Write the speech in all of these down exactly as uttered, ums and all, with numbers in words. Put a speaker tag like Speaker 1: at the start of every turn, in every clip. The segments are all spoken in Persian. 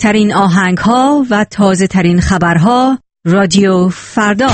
Speaker 1: بهترین آهنگ‌ها و تازه‌ترین خبرها رادیو فردا.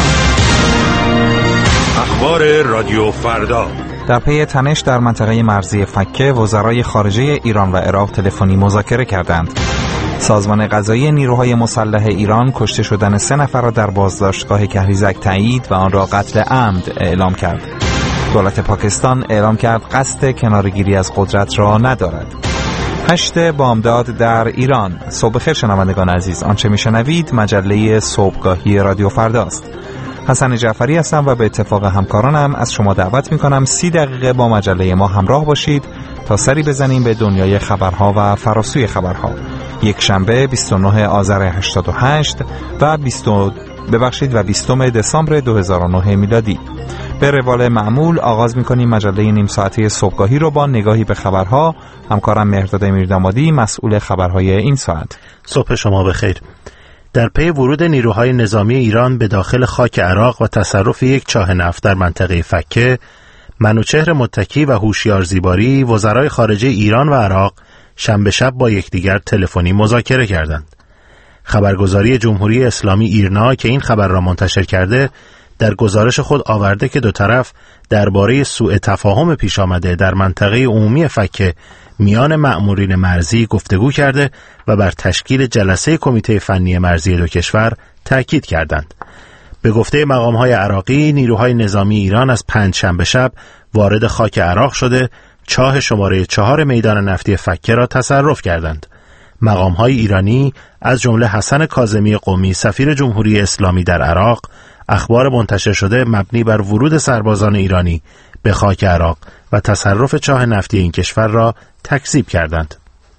Speaker 2: اخبار رادیو فردا.
Speaker 3: در پی تنش در منطقه مرزی فکه، وزرای خارجه ایران و عراق تلفنی مذاکره کردند. سازمان قضایی نیروهای مسلح ایران کشته شدن سه نفر را در بازداشتگاه کهریزک تایید و آن را قتل عمد اعلام کرد. دولت پاکستان اعلام کرد قصد کناره‌گیری از قدرت را ندارد. هشت بامداد در ایران. صبح بخیر شنوندگان عزیز، آنچه میشنوید مجله صبحگاهی رادیو فرداست. حسن جعفری هستم و به اتفاق همکارانم از شما دعوت میکنم سی دقیقه با مجله ما همراه باشید تا سری بزنیم به دنیای خبرها و فراسوی خبرها. یک شنبه بیست و نه آذر هشتاد و هشت و بیست ببخشید و بیستم دسامبر دو هزار و نه میلادی. به روال معمول آغاز میکنیم مجله نیم ساعته صبحگاهی رو با نگاهی به خبرها. همکارم مهرداد میردامادی مسئول خبرهای این ساعت.
Speaker 4: صبح شما بخیر. در پی ورود نیروهای نظامی ایران به داخل خاک عراق و تصرف یک چاه نفت در منطقه فکه، منوچهر متکی و هوشیار زیباری وزرای خارجه ایران و عراق شنبه شب با یکدیگر تلفنی مذاکره کردند. خبرگزاری جمهوری اسلامی ایرنا که این خبر را منتشر کرده، در گزارش خود آورده که دو طرف درباره سوء تفاهم پیش آمده در منطقه عمومی فکه میان مأمورین مرزی گفتگو کرده و بر تشکیل جلسه کمیته فنی مرزی دو کشور تأکید کردند. به گفته مقام‌های عراقی، نیروهای نظامی ایران از پنجشنبه شب وارد خاک عراق شده چاه شماره چهار میدان نفتی فکه را تصرف کردند. مقام‌های ایرانی از جمله حسن کاظمی قمی سفیر جمهوری اسلامی در عراق اخبار منتشر شده مبنی بر ورود سربازان ایرانی به خاک عراق و تصرف چاه نفتی این کشور را تکذیب کردند.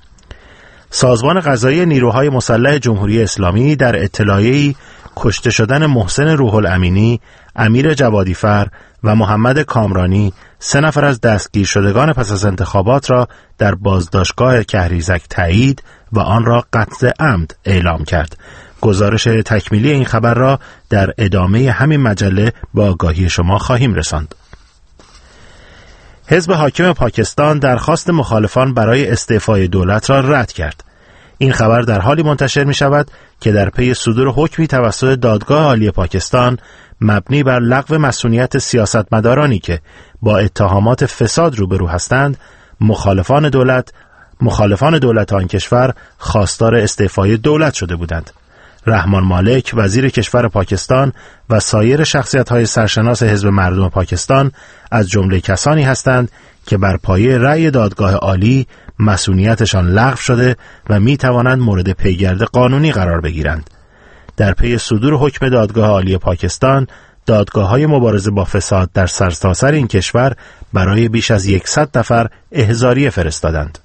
Speaker 4: سازمان قضایی نیروهای مسلح جمهوری اسلامی در اطلاعیه‌ای کشته شدن محسن روح الامینی، امیر جوادیفر و محمد کامرانی، سه نفر از دستگیر شدگان پس از انتخابات را در بازداشتگاه کهریزک تایید و آن را قتل عمد اعلام کرد. گزارش تکمیلی این خبر را در ادامه همین مجله با آگاهی شما خواهیم رساند. حزب حاکم پاکستان درخواست مخالفان برای استعفای دولت را رد کرد. این خبر در حالی منتشر می شود که در پی صدور حکمی توسط دادگاه عالی پاکستان مبنی بر لغو مسئولیت سیاستمدارانی که با اتهامات فساد روبرو هستند، مخالفان دولت مخالفان دولت آن کشور خواستار استعفای دولت شده بودند. رحمان مالک وزیر کشور پاکستان و سایر شخصیت‌های سرشناس حزب مردم پاکستان از جمله کسانی هستند که بر پایه رأی دادگاه عالی مسئولیتشان لغو شده و می توانند مورد پیگرد قانونی قرار بگیرند. در پی صدور حکم دادگاه عالی پاکستان، دادگاه‌های مبارزه با فساد در سرتاسر این کشور برای بیش از صد نفر احضاریه فرستادند.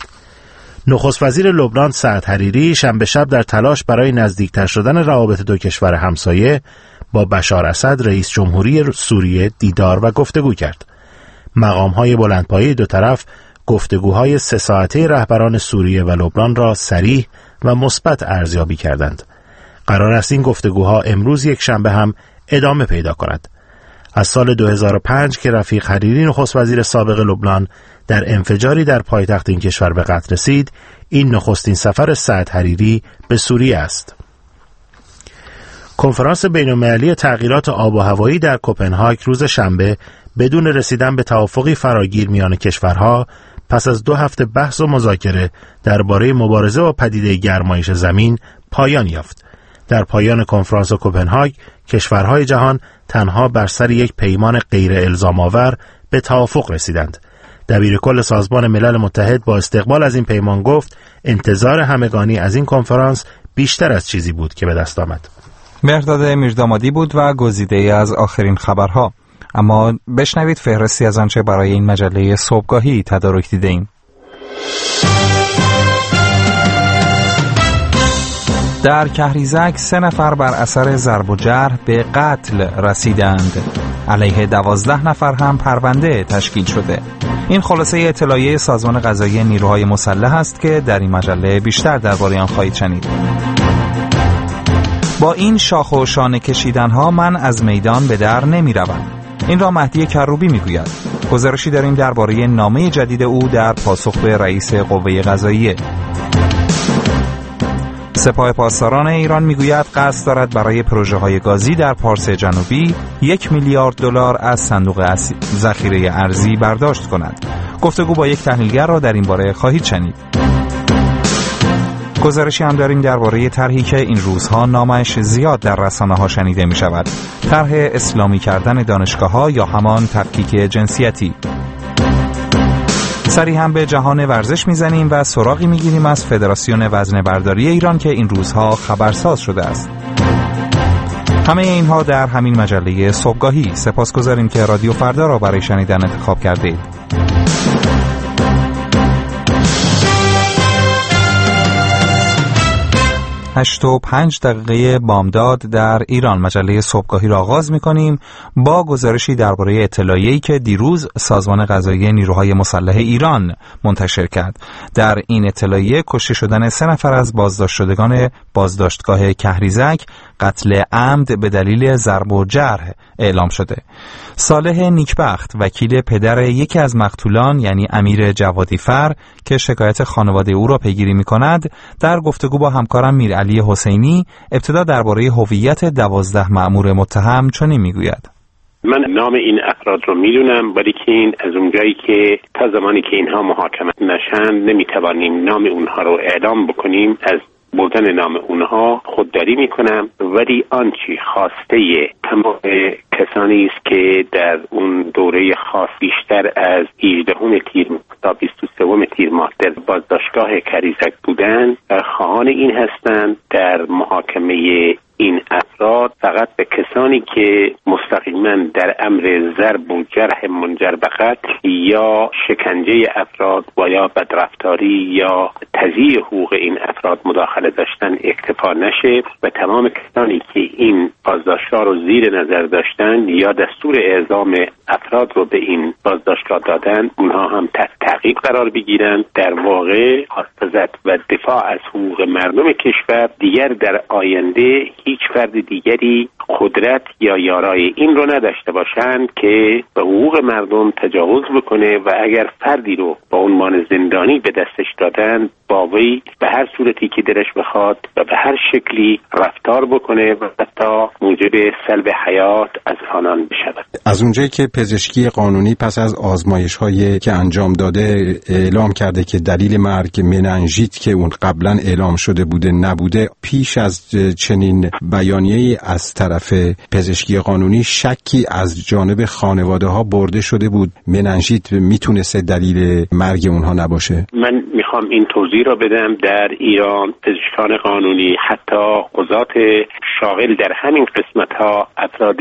Speaker 4: نخست وزیر لبنان سعد حریری شنبه شب در تلاش برای نزدیکتر شدن روابط دو کشور همسایه با بشار اسد رئیس جمهوری سوریه دیدار و گفتگو کرد. مقام‌های بلندپایه دو طرف گفتگوهای سه ساعته رهبران سوریه و لبنان را صریح و مثبت ارزیابی کردند. قرار است این گفتگوها امروز یک شنبه هم ادامه پیدا کند. از سال دو هزار و پنج که رفیق حریری نخست وزیر سابق لبنان در انفجاری در پایتخت این کشور به قتل رسید، این نخستین سفر سعد حریری به سوریه است. کنفرانس بین‌المللی تغییرات آب و هوایی در کوپنهاگ روز شنبه بدون رسیدن به توافقی فراگیر میان کشورها پس از دو هفته بحث و مذاکره درباره مبارزه با پدیده گرمایش زمین پایان یافت. در پایان کنفرانس کوپنهاگ کشورهای جهان تنها بر سر یک پیمان غیر الزام آور به توافق رسیدند. دبیر کل سازمان ملل متحد با استقبال از این پیمان گفت انتظار همگانی از این کنفرانس بیشتر از چیزی بود که به دست آمد.
Speaker 3: مهرداد میردامادی بود و گزیده از آخرین خبرها. اما بشنوید فهرستی از آنچه برای این مجله صبحگاهی تدارک دیده‌ایم. در کهریزک سه نفر بر اثر ضرب و جرح به قتل رسیدند. علیه دوازده نفر هم پرونده تشکیل شده. این خلاصه اطلاعیه سازمان قضایی نیروهای مسلح است که در این مجله بیشتر درباره آن خواهید شنید. با این شاخ و شانه کشیدنها من از میدان به در نمی روم. این را مهدی کروبی می گوید. گزارشی داریم درباره نامه جدید او در پاسخ به رئیس قوه قضاییه. سپاه پاسداران ایران میگوید قصد دارد برای پروژه‌های گازی در پارس جنوبی یک میلیارد دلار از صندوق ذخیره ارزی برداشت کند. گفتگو با یک تحلیلگر را در این باره خواهید شنید. گزارشی هم داریم درباره طرحی که این روزها نامش زیاد در رسانه‌ها شنیده می‌شود. طرح اسلامی کردن دانشگاه‌ها یا همان تفکیک جنسیتی. سری هم به جهان ورزش میزنیم و سراغی میگیریم از فدراسیون وزنه برداری ایران که این روزها خبرساز شده است. همه اینها در همین مجله صبحگاهی. سپاسگزاریم که رادیو فردا را برای شنیدن انتخاب کردید. هشت و پنج دقیقه بامداد در ایران. مجله صبحگاهی را آغاز می‌کنیم با گزارشی درباره اطلاعیه‌ای که دیروز سازمان قضایی نیروهای مسلح ایران منتشر کرد. در این اطلاعیه کشته شدن سه نفر از بازداشت شدگان بازداشتگاه کهریزک قتل عمد به دلیل ضرب و جرح اعلام شده. صالح نیکبخت وکیل پدر یکی از مقتولان یعنی امیر جوادیفر که شکایت خانواده او را پیگیری می‌کند در گفتگو با همکارم میرعلی حسینی ابتدا درباره هویت دوازده مأمور متهم چنین میگوید:
Speaker 5: من نام این افراد رو میدونم، ولی که این از اونجایی که تا زمانی که اینها محاکمه نشن نمیتوانیم نام اونها رو اعلام بکنیم. از بردن نام اونها خودداری میکنم، ولی آنچه خواسته تمام کسانی است که در اون دوره خاص بیشتر از هجدهم تیر تا بیست و سوم تیر ماه در بازداشتگاه کریزک بودند خواهان این هستند در محاکمه این افراد فقط به کسانی که مستقیما در امر ضرب و جرح منجر به قتل یا شکنجه افراد و یا بدرفتاری یا تضییع حقوق این افراد مداخله داشتن اکتفا نشه و تمام کسانی که این بازداشت‌ها رو زیر نظر داشتن یا دستور اعزام افراد رو به این بازداشتگاه دادن اونها هم تحت تعقیب قرار بگیرن. در واقع حفاظت و دفاع از حقوق مردم کشور دیگر در آینده هیچ فرد دیگری قدرت یا یارای این رو نداشته باشند که به حقوق مردم تجاوز بکنه و اگر فردی رو با عنوان زندانی به دستش دادن با وی به هر صورتی که دلش بخواد و به هر شکلی رفتار بکنه و حتی موجب سلب حیات از آنان بشود.
Speaker 6: از اونجایی که پزشکی قانونی پس از آزمایش‌هایی که انجام داده اعلام کرده که دلیل مرگ مننژیت که اون قبلا اعلام شده بوده نبوده، پیش از چنین بیانیه‌ای از طرف پزشکی قانونی شکی از جانب خانواده‌ها برده شده بود مننژیت میتونسته دلیل مرگ اونها نباشه؟ من
Speaker 5: میخوام این توضیح را بدم. در ایران پزشکان قانونی حتی قضات شاغل در همین قسمت‌ها افراد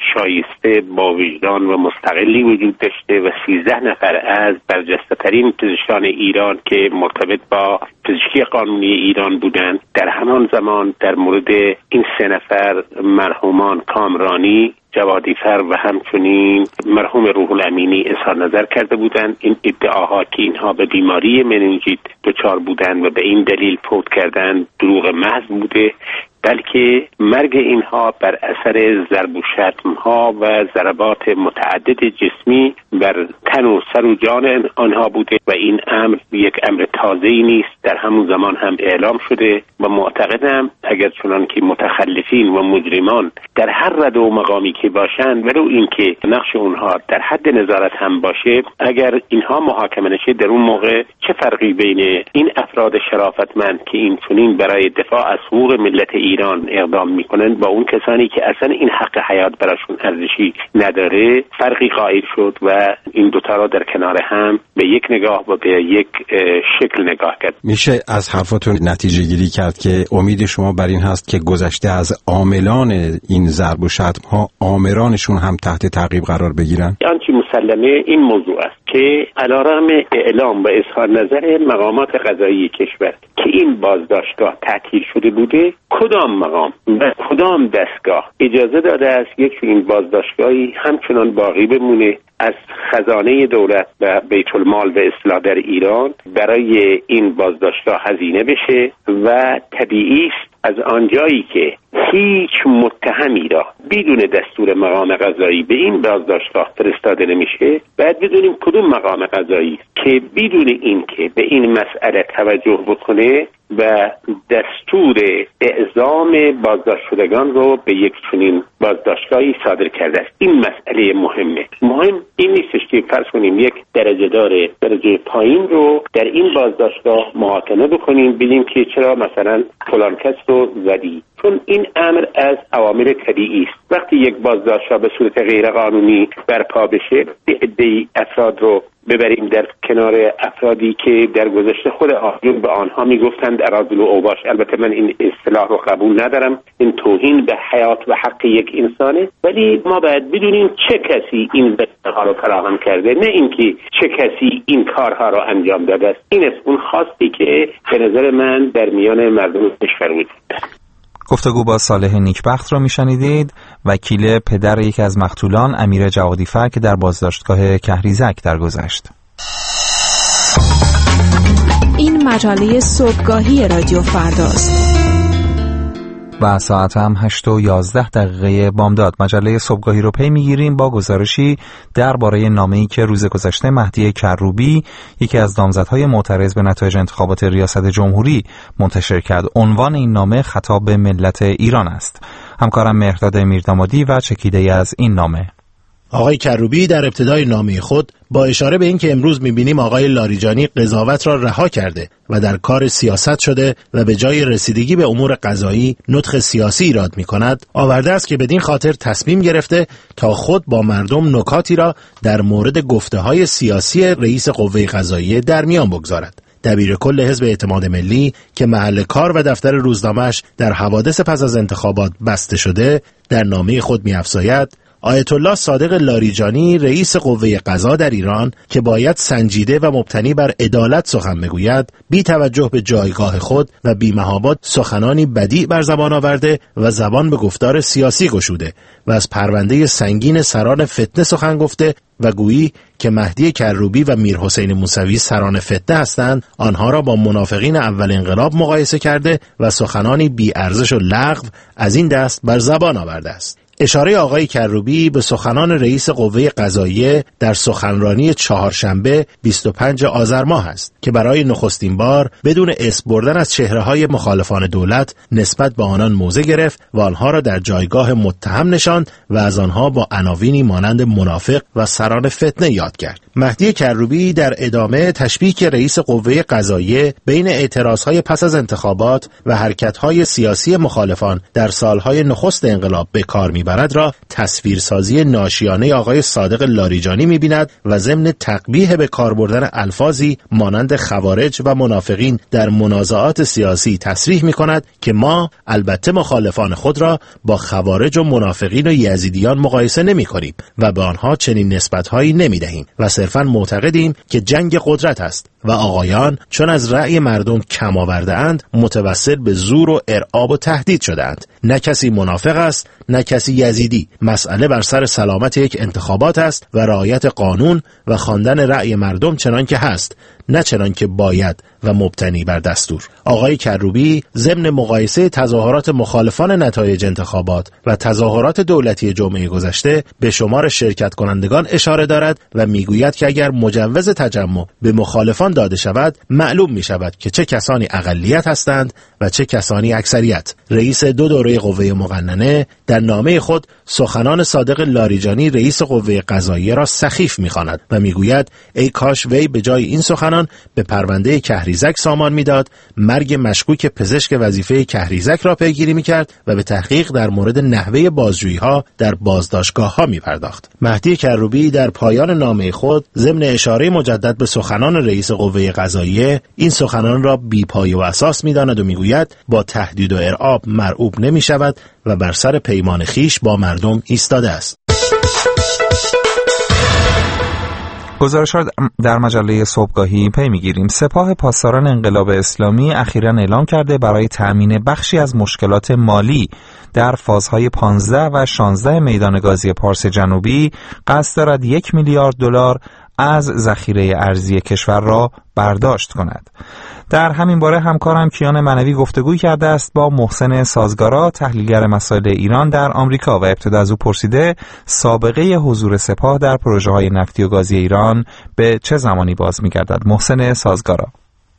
Speaker 5: شایسته با وجدان و مستقلی وجود داشته و سیزده نفر از برجسته‌ترین پزشکان ایران که مرتبط با پزشکی قانونی ایران بودند در همان زمان در مورد این سه نفر مرحومان کامرانی، جوادیفر و همچنین مرحوم روح الامینی اظهار نظر کرده بودند. این ادعاها که اینها به بیماری مننژیت دچار بودند و به این دلیل فوت کردند دروغ محض بوده، بلکه مرگ اینها بر اثر ضرب و شتم‌ها و ضربات متعدد جسمی بر تن و سر و جان آنها بوده و این امر یک امر تازه‌ای نیست، در همون زمان هم اعلام شده و معتقدم اگر چنان که متخلفین و مجرمان در هر رد و مقامی که باشند ولو اینکه نقش اونها در حد نظارت هم باشه، اگر اینها محاکمه نشه در اون موقع چه فرقی بین این افراد شرافتمند که این چنین برای دفاع از حقوق ملت ایران اقدام میکنن با اون کسانی که اصلا این حق حیات براشون ارزشی نداره فرقی قائل شد و این دوتا را در کنار هم به یک نگاه و به یک شکل نگاه کرد.
Speaker 6: میشه از حرفاتون نتیجه گیری کرد که امید شما بر این هست که گذشته از عاملان این ضرب و شتم‌ها آمرانشون هم تحت تعقیب قرار بگیرن؟
Speaker 5: آنچه مسلمه این موضوع است که علیرغم اعلام و اظهار نظر مقامات قضایی کشور که این بازداشتگاه تعطیل شده بوده، کدام مقام و کدام دستگاه اجازه داده است یک این بازداشتگاهی همچنان باقی بمونه از خزانه دولت و بیت المال و اصلاح در ایران برای این بازداشتگاه هزینه بشه و طبیعی است از آنجایی که هیچ متهمی را بدون دستور مقام قضایی به این بازداشتگاه فرستاده نمیشه، باید بدونیم کدوم مقام قضایی که بدون این که به این مسئله توجه بکنه و دستور اعزام بازداشت شدگان رو به یک چنین بازداشتگاهی صادر کرده است. این مسئله مهمه. مهم این نیستش که فرض کنیم یک درجه داره درجه پایین رو در این بازداشتگاه محاکمه بکنیم، ببینیم که چرا مثلا فلان کس رو زدی، چون این امر از عوامل طبیعی است. وقتی یک بازداشت به صورت غیر قانونی برپا بشه، عده‌ای افراد رو ببریم در کنار افرادی که در گذشته خود آقایون به آنها میگفتند اراذل و اوباش. البته من این اصطلاح رو قبول ندارم، این توهین به حیات و حق یک انسانه، ولی ما باید بدونیم چه کسی این وسیله‌ها رو فراهم کرده، نه اینکه چه کسی این کارها رو انجام داده است. این است اون خواستی که به نظر من در میان مردم کشور وجود دارد.
Speaker 3: گفتگو با صالح نیکبخت را میشنیدید، وکیل پدر یکی از مقتولان امیر جوادی‌فر که در بازداشتگاه کهریزک درگذشت.
Speaker 7: این مجله صبحگاهی رادیو فرداست.
Speaker 3: و ساعت هم هشت و یازده دقیقه بامداد. مجله صبحگاهی رو پی میگیریم با گزارشی درباره نامه‌ای که روز گذشته مهدی کروبی، یکی از نامزدهای معترض به نتایج انتخابات ریاست جمهوری، منتشر کرد. عنوان این نامه خطاب به ملت ایران است. همکارم مهرداد میردامادی و چکیده از این نامه.
Speaker 4: آقای کروبی در ابتدای نامه خود با اشاره به این که امروز می‌بینیم آقای لاریجانی قضاوت را رها کرده و در کار سیاست شده و به جای رسیدگی به امور قضایی نطق سیاسی ایراد می‌کند، آورده است که بدین خاطر تصمیم گرفته تا خود با مردم نکاتی را در مورد گفته‌های سیاسی رئیس قوه قضاییه در میان بگذارد. دبیر کل حزب اعتماد ملی که محل کار و دفتر روزنامه‌اش در حوادث پس از انتخابات بسته شده، در نامه خود می‌افزاید: آیت الله صادق لاریجانی رئیس قوه قضا در ایران که باید سنجیده و مبتنی بر عدالت سخن بگوید، بی توجه به جایگاه خود و بی محابا سخنانی بدیع بر زبان آورده و زبان به گفتار سیاسی گشوده و از پرونده سنگین سران فتنه سخن گفته و گویی که مهدی کروبی و میر حسین موسوی سران فتنه هستند، آنها را با منافقین اول انقلاب مقایسه کرده و سخنانی بی ارزش و لغو از این دست بر زبان آورده است. اشاره آقای کروبی به سخنان رئیس قوه قضاییه در سخنرانی چهارشنبه بیست و پنجم آذر ماه است که برای نخستین بار بدون اسم بردن از چهره‌های مخالفان دولت نسبت به آنان موضع گرفت و آنها را در جایگاه متهم نشاند و از آنها با عناوینی مانند منافق و سران فتنه یاد کرد. مهدی کروبی در ادامه تشبیه رئیس قوه قضاییه بین اعتراضهای پس از انتخابات و حرکت‌های سیاسی مخالفان در سالهای نخست انقلاب به کار می‌برد را تصویرسازی ناشیانه آقای صادق لاریجانی می‌بیند و ضمن تقبیح به کار بردن الفاظی مانند خوارج و منافقین در منازعات سیاسی تصریح می‌کند که ما البته مخالفان خود را با خوارج و منافقین و یزیدیان مقایسه نمی‌کنیم و به آنها چنین نسبت‌هایی نمی‌دهیم و صرفاً معتقدیم که جنگ قدرت است و آقایان چون از رأی مردم کم آورده اند متوسل به زور و ارعاب و تهدید شدند. نه کسی منافق است نه کسی یزیدی. مسئله بر سر سلامت یک انتخابات است و رعایت قانون و خواندن رأی مردم چنان که هست، نه چنان که باید و مبتنی بر دستور. آقای کروبی ضمن مقایسه تظاهرات مخالفان نتایج انتخابات و تظاهرات دولتی جمعه گذشته به شمار شرکت کنندگان اشاره دارد و میگوید که اگر مجوز تجمع به مخالفان داده شود، معلوم می شود که چه کسانی اقلیت هستند و چه کسانی اکثریت. رئیس دو دوره قوه مقننه در نامه خود سخنان صادق لاریجانی رئیس قوه قضاییه را سخیف می‌خواند و میگوید ای کاش وی به جای این سخنان به پرونده کهریزک سامان میداد، مرگ مشکوک پزشک وظیفه کهریزک را پیگیری میکرد و به تحقیق در مورد نحوه بازجویی‌ها در بازداشتگاه‌ها میپرداخت. مهدی کروبی در پایان نامه خود ضمن اشاره مجدد به سخنان رئیس قوه قضاییه این سخنان را بی‌پایه و اساس می‌داند و میگوید با تهدید و ارعاب مرعوب نمی‌شود و بر سر پیمان خیش با مردم ایستاده است.
Speaker 3: گزارش را در مجله صبحگاهی پی میگیریم. سپاه پاسداران انقلاب اسلامی اخیراً اعلام کرده برای تأمین بخشی از مشکلات مالی در فازهای پانزده و شانزده میدان گازی پارس جنوبی قصد دارد یک میلیارد دلار از ذخیره ارزی کشور را برداشت کند. در همین باره همکارم کیان منوی گفتگوی کرده است با محسن سازگارا، تحلیلگر مسائل ایران در آمریکا، و ابتدا از او پرسیده سابقه حضور سپاه در پروژه‌های نفتی و گازی ایران به چه زمانی باز می‌گردد. محسن سازگارا: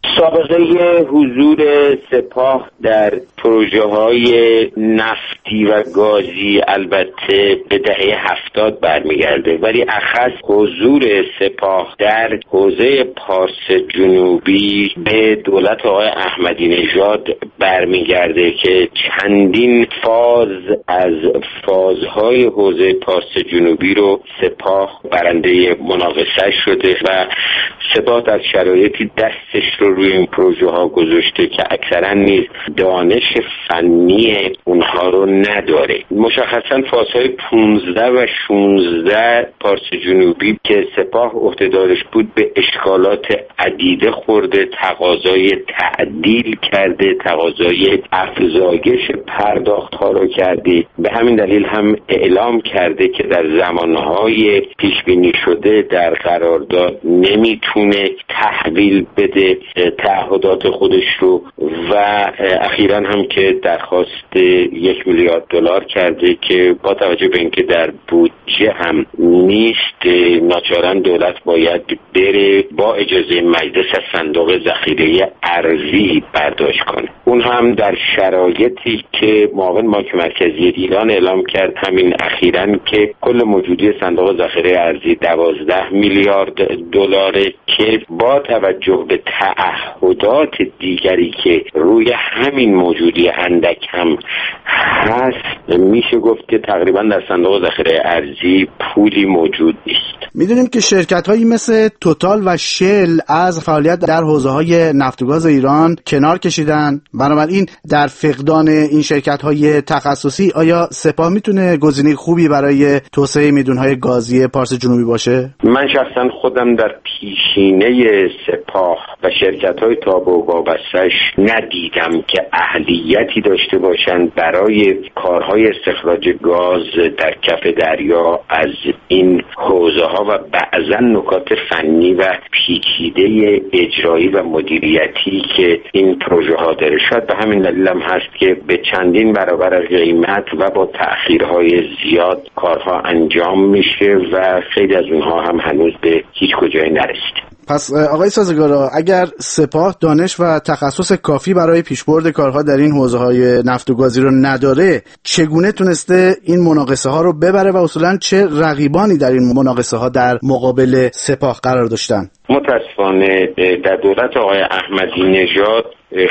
Speaker 5: سابقه حضور سپاه در پروژه های نفتی و گازی البته به دهه هفتاد برمیگرده، ولی اخص حضور سپاه در حوزه پارس جنوبی به دولت آقای احمدی نژاد برمیگرده که چندین فاز از فازهای حوزه پارس جنوبی رو سپاه برنده مناقصه شده و سپاه در شرایطی دستش رو روی این پروژه ها گذاشته که اکثرا نیز دانش فنی اونها رو نداره. مشخصا فازهای پانزده و شانزده پارس جنوبی که سپاه عهدهدارش بود به اشکالات عدیده خورده، تقاضای تعدیل کرده، تقاضای افزایش پرداخت ها رو کرده. به همین دلیل هم اعلام کرده که در زمانهای پیش بینی شده در قرارداد نمیتونه تحویل بده تعهدات خودش رو و اخیراً هم که درخواست یک میلیارد دلار کرده که با توجه به اینکه در بودجه هم نیست، ناچارا دولت باید بره با اجازه مجلس از صندوق ذخیره ارزی برداشت کنه. اون هم در شرایطی که معاون بانک مرکزی ایران اعلام کرد همین اخیراً که کل موجودی صندوق ذخیره ارزی دوازده میلیارد دلاره که با توجه به تعهدات دیگری که روی همین موجودی اندک هم هست میشه گفت که تقریبا در صندوق ذخیره ارزی پولی موجود نیست.
Speaker 8: میدونیم که شرکت هایی مثل توتال و شل از فعالیت در حوزه های نفت و گاز ایران کنار کشیدن. بنابراین در فقدان این شرکت های تخصصی آیا سپاه میتونه گزینه خوبی برای توسعه میدونهای گازی پارس جنوبی باشه؟
Speaker 5: من شخصا خودم در پیشینه سپاه و شرکت های تابع و وابسته‌اش ندیدم که اهلیتی داشته باشند برای کارهای استخراج گاز در کف دریا از این حوزه ها و بعضا نکات فنی و پیچیده اجرایی و مدیریتی که این پروژه ها داره. شاید به همین دلیل هم هست که به چندین برابر قیمت و با تأخیرهای زیاد کارها انجام میشه و خیلی از اونها هم هنوز به هیچ کجایی نرسیده.
Speaker 8: پس آقای سازگارا، اگر سپاه دانش و تخصص کافی برای پیشبرد کارها در این حوزه‌های نفت و گازی رو نداره، چگونه تونسته این مناقصه ها رو ببره و اصولاً چه رقیبانی در این مناقصه ها در مقابل سپاه قرار داشتن؟
Speaker 5: متاسفانه در دولت آقای احمدی نژاد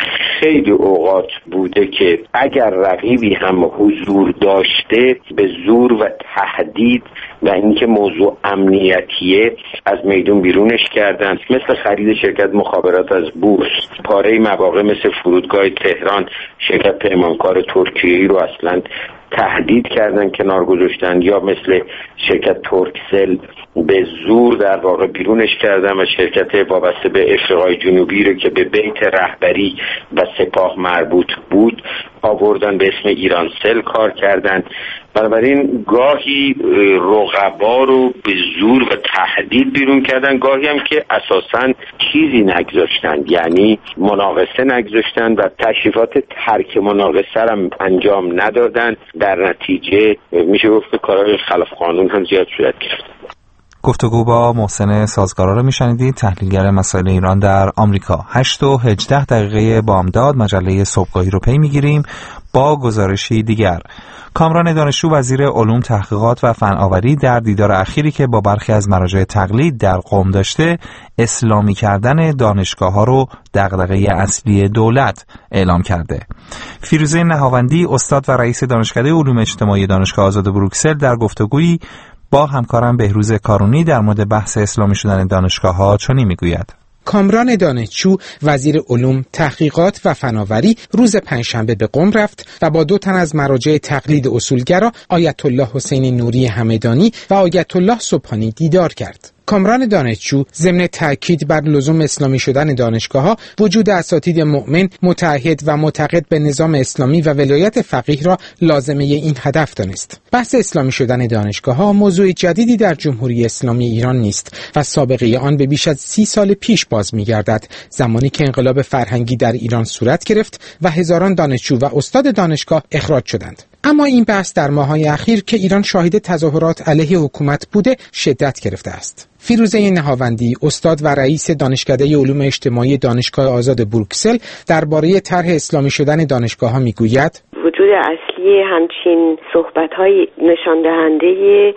Speaker 5: خیلی اوقات بوده که اگر رقیبی هم حضور داشته به زور و تهدید و اینکه موضوع امنیتیه از میدون بیرونش کردن، مثل خرید شرکت مخابرات از بورس، پاره مواقع مثل فرودگاه تهران شرکت پیمانکار ترکیه‌ای رو اصلا تهدید کردن کنار گذاشتن، یا مثل شرکت ترکسل به زور در واقع بیرونش کردن و شرکت وابسته به افریقای جنوبی رو که به بیت رهبری و سپاه مربوط بود آوردن به اسم ایرانسل کار کردن. بنابراین گاهی رقبا رو به زور و تهدید بیرون کردن، گاهی هم که اساساً چیزی نگذاشتن، یعنی مناقصه نگذاشتن و تشریفات ترک مناقصه هم انجام ندادن. در نتیجه میشه گفت که کارهای خلاف قانون هم زیاد صورت گرفت.
Speaker 3: گفتگو با محسن سازگارا رو میشنیدید، تحلیلگر مسائل ایران در آمریکا. هشت و هجده دقیقه بامداد مجله صبحگاهی رو پی میگیریم با گزارشی دیگر. کامران دانشجو وزیر علوم، تحقیقات و فناوری در دیدار اخیری که با برخی از مراجع تقلید در قم داشته، اسلامی کردن دانشگاه‌ها رو دغدغه اصلی دولت اعلام کرده. فیروزه نهاوندی، استاد و رئیس دانشکده علوم اجتماعی دانشگاه آزاد بروکسل، در گفتگویی با همکارم بهروز کارونی در مورد بحث اسلامی شدن دانشگاه‌ها چنین میگوید:
Speaker 9: کامران دانشجو وزیر علوم، تحقیقات و فناوری روز پنجشنبه به قم رفت و با دو تن از مراجع تقلید اصولگرا، آیت الله حسین نوری همدانی و آیت الله سبحانی دیدار کرد. کامران دانشجو ضمن تاکید بر لزوم اسلامی شدن دانشگاه‌ها، وجود اساتید مؤمن متعهد و معتقد به نظام اسلامی و ولایت فقیه را لازمه این هدف دانست. بحث اسلامی شدن دانشگاه‌ها موضوع جدیدی در جمهوری اسلامی ایران نیست و سابقه آن به بیش از سی سال پیش باز می‌گردد، زمانی که انقلاب فرهنگی در ایران صورت گرفت و هزاران دانشجو و استاد دانشگاه اخراج شدند. اما این بحث در ماه‌های اخیر که ایران شاهد تظاهرات علیه حکومت بوده شدت گرفته است. فیروزه نهاوندی، استاد و رئیس دانشکده علوم اجتماعی دانشگاه آزاد بروکسل، درباره طرح اسلامی شدن دانشگاه‌ها میگوید:
Speaker 10: وجود اصلی همچین صحبت‌های نشان دهنده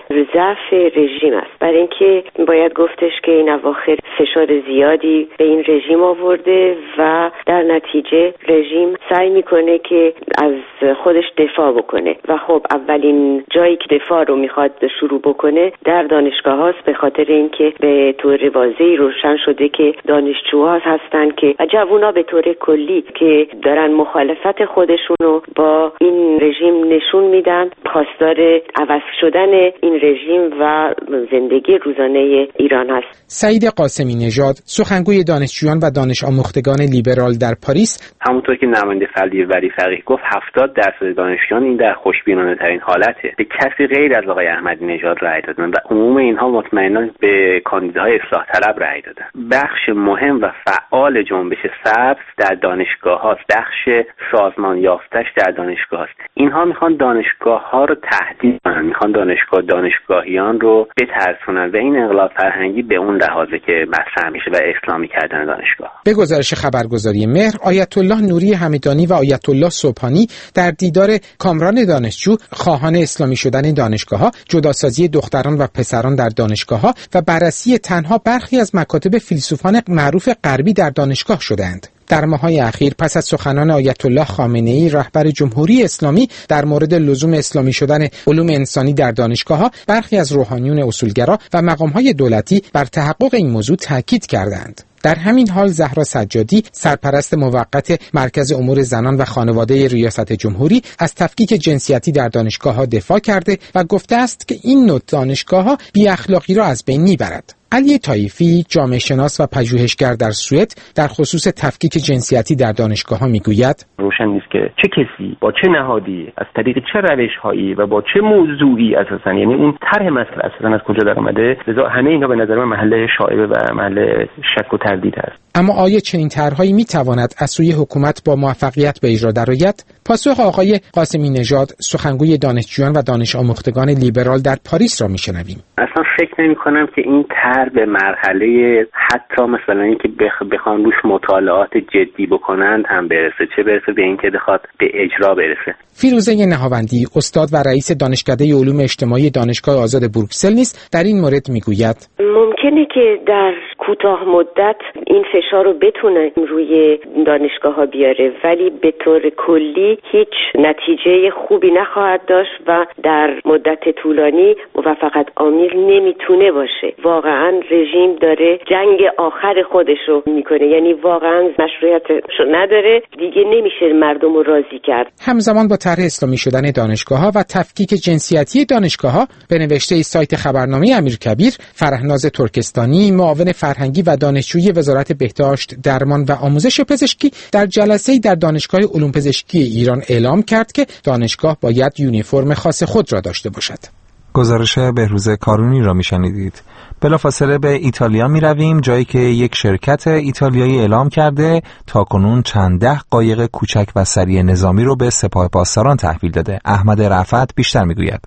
Speaker 10: ضعف رژیم است. برای اینکه باید گفتش که این اواخر فشار زیادی به این رژیم آورده و در نتیجه رژیم سعی میکنه که از خودش دفاع بکنه و خب اولین جایی که دفاع رو میخواد شروع بکنه در دانشگاه هاست، به خاطر اینکه به طور واضحی روشن شده که دانشجوها هستن که و جوونا به طور کلی که دارن مخالفت خودشون رو با این رژیم نشون میدن، خواستار عوض شدن این رژیم و زندگی روزانه ایران هست.
Speaker 9: سعید قاسمی نژاد، سخنگوی دانشجویان و دانش آموختگان لیبرال در پاریس:
Speaker 5: همونطور که نماینده فضلی ولی فقیه گفت هفتاد درصد دانشجویان این در خوشبینانه ترین حالته به کسی غیر از آقای احمدی نژاد رأی دادن و عموم اینها مطمئنا به کاندیداهای اصلاح طلب رأی دادن. بخش مهم و فعال جنبش سبز در دانشگاه هاست، بخش سازمان یافتش در دانشگاه هاست. اینها میخوان دانشگاه ها رو تهدید کنن، میخوان دانشگاه دانشگاهیان رو بترسونن و این انقلاب فرهنگی به اون لحاظه که مطرح میشه و اسلامی کردن دانشگاه.
Speaker 9: به گزارش خبرگزاری مهر، آیت الله نوری همدانی و آیت الله صبحانی در دیدار کامران دانشجو خواهان اسلامی شدن دانشگاه‌ها، جداسازی دختران و پسران در دانشگاه‌ها و بررسی تنها برخی از مکاتب فیلسوفان معروف غربی در دانشگاه شدند. در ماه‌های اخیر پس از سخنان آیت الله خامنه‌ای رهبر جمهوری اسلامی در مورد لزوم اسلامی شدن علوم انسانی در دانشگاه‌ها، برخی از روحانیون اصولگرا و مقام‌های دولتی بر تحقق این موضوع تاکید کردند. در همین حال زهرا سجادی، سرپرست موقت مرکز امور زنان و خانواده ریاست جمهوری، از تفکیک جنسیتی در دانشگاه‌ها دفاع کرده و گفته است که این نوع دانشگاه‌ها بی اخلاقی را از بین میبرد. علی طایفی، جامعه شناس و پژوهشگر در سوئد، در خصوص تفکیک جنسیتی در دانشگاه‌ها میگوید:
Speaker 11: روشن نیست که چه کسی با چه نهادی از طریق چه روش‌هایی و با چه موضوعی اساساً، یعنی اون طرح مسئله اساساً از کجا در اومده. لذا همه اینا به نظر من محل شایبه و محل شک و تردید است.
Speaker 9: اما آیا چنین طرحهایی میتواند از سوی حکومت با موفقیت به اجرا درآید؟ پاسخ آقای قاسمی نژاد، سخنگوی دانشجویان و دانش آموختگان لیبرال در پاریس را میشنویم.
Speaker 5: اصلا فکر نمی‌کنم که این طرح به مرحله حتی مثلا اینکه بخ... بخوان روش مطالعات جدی بکنند هم برسه، چه برسه به اینکه بخواد به اجرا برسه.
Speaker 9: فیروزه نهاوندی، استاد و رئیس دانشکده علوم اجتماعی دانشگاه آزاد بروکسل نیز در این مورد میگوید:
Speaker 10: ممکنه که در کوتاه مدت این فشار رو بتونه روی دانشگاه‌ها بیاره، ولی به طور کلی هیچ نتیجه خوبی نخواهد داشت و در مدت طولانی موفقیت آمیز نمیتونه باشه. واقعا رژیم داره جنگ آخر خودش رو میکنه، یعنی واقعا مشروعیتش نداره، دیگه نمیشه مردم رو راضی کرد.
Speaker 9: همزمان با طرح اسلامی شدن دانشگاه‌ها و تفکیک جنسیتی دانشگاه‌ها، به نوشته سایت خبرنامه امیرکبیر، فرهناز ترکستانی، معاون فرهنگی و دانشجوی وزارت بهداشت، درمان و آموزش پزشکی، در جلسه‌ای در دانشگاه علوم پزشکی ایران اعلام کرد که دانشگاه باید یونیفرم خاص خود را داشته باشد.
Speaker 3: گزارش بهروز کارونی را میشنیدید. بلافاصله به ایتالیا می رویم، جایی که یک شرکت ایتالیایی اعلام کرده تاکنون چند ده قایق کوچک و سریع نظامی رو به سپاه پاسداران تحویل داده. احمد رفعت بیشتر می گوید.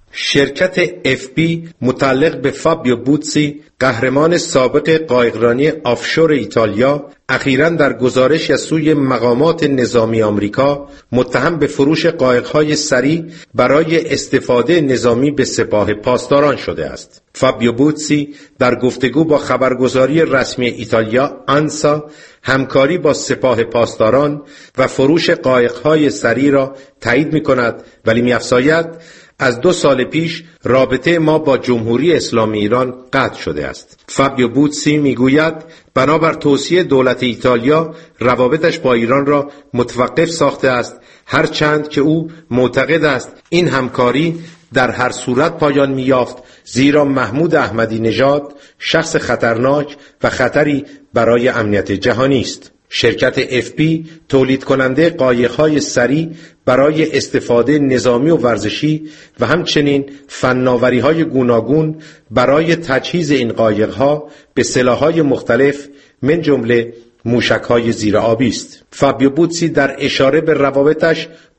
Speaker 12: شرکت اف بی متعلق به فابیو بوتسی، قهرمان سابق قایقرانی آفشور ایتالیا، اخیراً در گزارش از سوی مقامات نظامی آمریکا متهم به فروش قایق‌های سریع برای استفاده نظامی به سپاه پاسداران شده است. فابیو بوتسی در گفتگو با خبرگزاری رسمی ایتالیا آنسا همکاری با سپاه پاسداران و فروش قایق‌های سریع را تایید می‌کند، ولی می‌افزاید از دو سال پیش رابطه ما با جمهوری اسلامی ایران قطع شده است. فابیو بوتسی میگوید بنابر توصیه دولت ایتالیا روابطش با ایران را متوقف ساخته است، هرچند که او معتقد است این همکاری در هر صورت پایان می‌یافت، زیرا محمود احمدی نژاد شخص خطرناک و خطری برای امنیت جهانی است. شرکت اف بی تولید کننده قایق‌های سریع برای استفاده نظامی و ورزشی و همچنین فناوری‌های گوناگون برای تجهیز این قایق‌ها به سلاح‌های مختلف من جمله موشک‌های زیرآبی است. فابیو بوتسی در اشاره به روابطش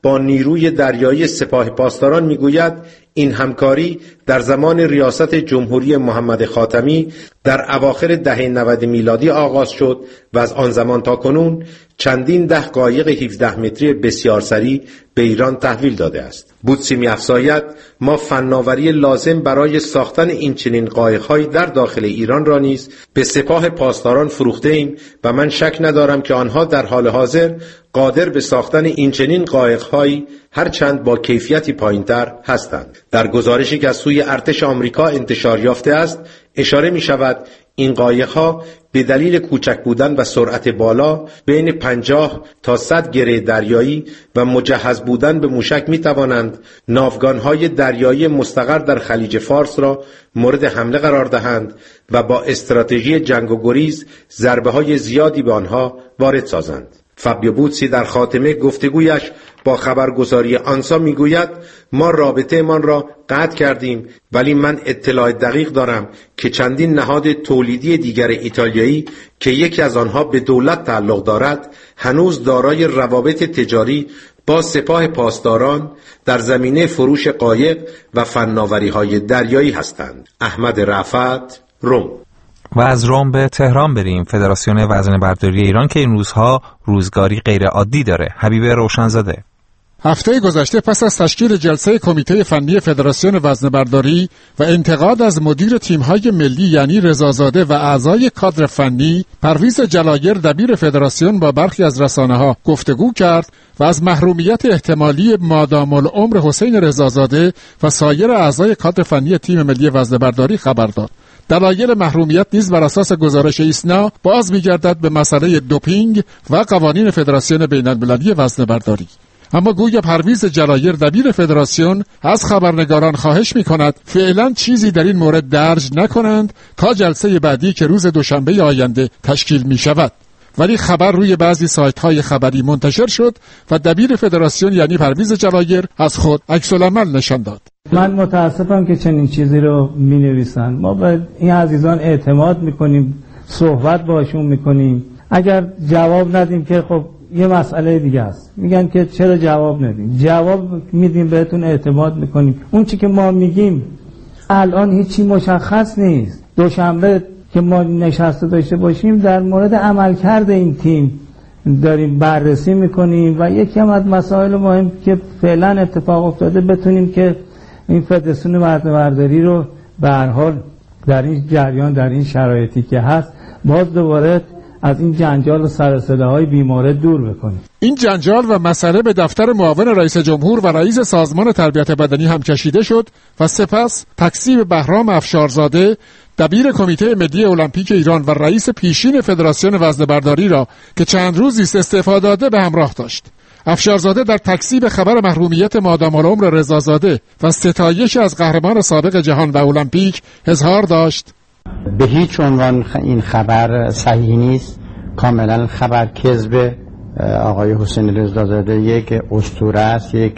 Speaker 12: با نیروی دریایی سپاه پاسداران میگوید این همکاری در زمان ریاست جمهوری محمد خاتمی در اواخر دهه نود میلادی آغاز شد و از آن زمان تا کنون چندین ده قایق هفده متری بسیار سریع به ایران تحویل داده است. بوتسی می‌افزاید ما فناوری لازم برای ساختن این چنین قایق‌هایی در داخل ایران را نیز به سپاه پاسداران فروخته ایم و من شک ندارم که آنها در حال حاضر قادر به ساختن این چنین قایق‌هایی هرچند با کیفیتی پایین‌تر هستند. در گزارشی که از سوی ارتش آمریکا انتشار یافته است اشاره می‌شود این قایق‌ها به دلیل کوچک بودن و سرعت بالا بین پنجاه تا صد گره دریایی و مجهز بودن به موشک می‌توانند ناوگان‌های دریایی مستقر در خلیج فارس را مورد حمله قرار دهند و با استراتژی جنگ و گریز ضربه‌های زیادی به آنها وارد سازند. فابیو بوتسی در خاتمه گفتگویش با خبرگزاری آنسا میگوید ما رابطه من را قطع کردیم، ولی من اطلاع دقیق دارم که چندین نهاد تولیدی دیگر ایتالیایی که یکی از آنها به دولت تعلق دارد هنوز دارای روابط تجاری با سپاه پاسداران در زمینه فروش قایق و فناوری‌های دریایی هستند. احمد رفعت، روم.
Speaker 3: و از روم به تهران بریم. فدراسیون وزنه‌برداری ایران که این روزها روزگاری غیر عادی داره. حبیب روشنزاده.
Speaker 13: هفته گذشته پس از تشکیل جلسه کمیته فنی فدراسیون وزنه‌برداری و انتقاد از مدیر تیم‌های ملی یعنی رضازاده و اعضای کادر فنی، پرویز جلایر دبیر فدراسیون با برخی از رسانه‌ها گفتگو کرد و از محرومیت احتمالی مادام العمر حسین رضازاده و سایر اعضای کادر فنی تیم ملی وزنه‌برداری خبر داد. دلایل محرومیت نیز بر اساس گزارش ایسنا باز می‌گردد به مسئله دوپینگ و قوانین فدراسیون بین‌المللی وزنه‌برداری. اما گویا پرویز جلایر دبیر فدراسیون از خبرنگاران خواهش می‌کند فعلا چیزی در این مورد درج نکنند تا جلسه بعدی که روز دوشنبه آینده تشکیل می‌شود. ولی خبر روی بعضی سایت‌های خبری منتشر شد و دبیر فدراسیون یعنی پرویز جلایر از خود عکس‌العمل نشان داد.
Speaker 14: من متاسفم که چنین چیزی رو می‌نویسن. ما به این عزیزان اعتماد می‌کنیم، صحبت باشون می‌کنیم. اگر جواب ندیم که خب یه مسئله دیگه است. میگن که چرا جواب ندیم؟ جواب میدیم، بهتون اعتماد می‌کنیم. اون چی که ما میگیم الان هیچی مشخص نیست. دوشنبه که ما نشسته داشته باشیم در مورد عملکرد این تیم داریم بررسی میکنیم و یکی هم از مسائل مهم که فعلا اتفاق افتاده بتونیم که این فدراسیون وزنه‌برداری رو به هر حال در این جریان در این شرایطی که هست باز دوباره از این جنجال و سر و صداهای بیمورد دور بکنیم.
Speaker 13: این جنجال و مسئله به دفتر معاون رئیس جمهور و رئیس سازمان تربیت بدنی هم کشیده شد و سپس تکسیب بهرام افشارزاده دبیر کمیته ملی المپیک ایران و رئیس پیشین فدراسیون وزنه‌برداری را که چند روزی است استعفا داده به همراه داشت. افشارزاده در تکذیب خبر محرومیت مادام العمر رضازاده و ستایش از قهرمان سابق جهان و المپیک اظهار داشت:
Speaker 15: به هیچ عنوان این خبر صحیح نیست، کاملا خبر کذب. آقای حسین رضازاده یک اسطوره است، یک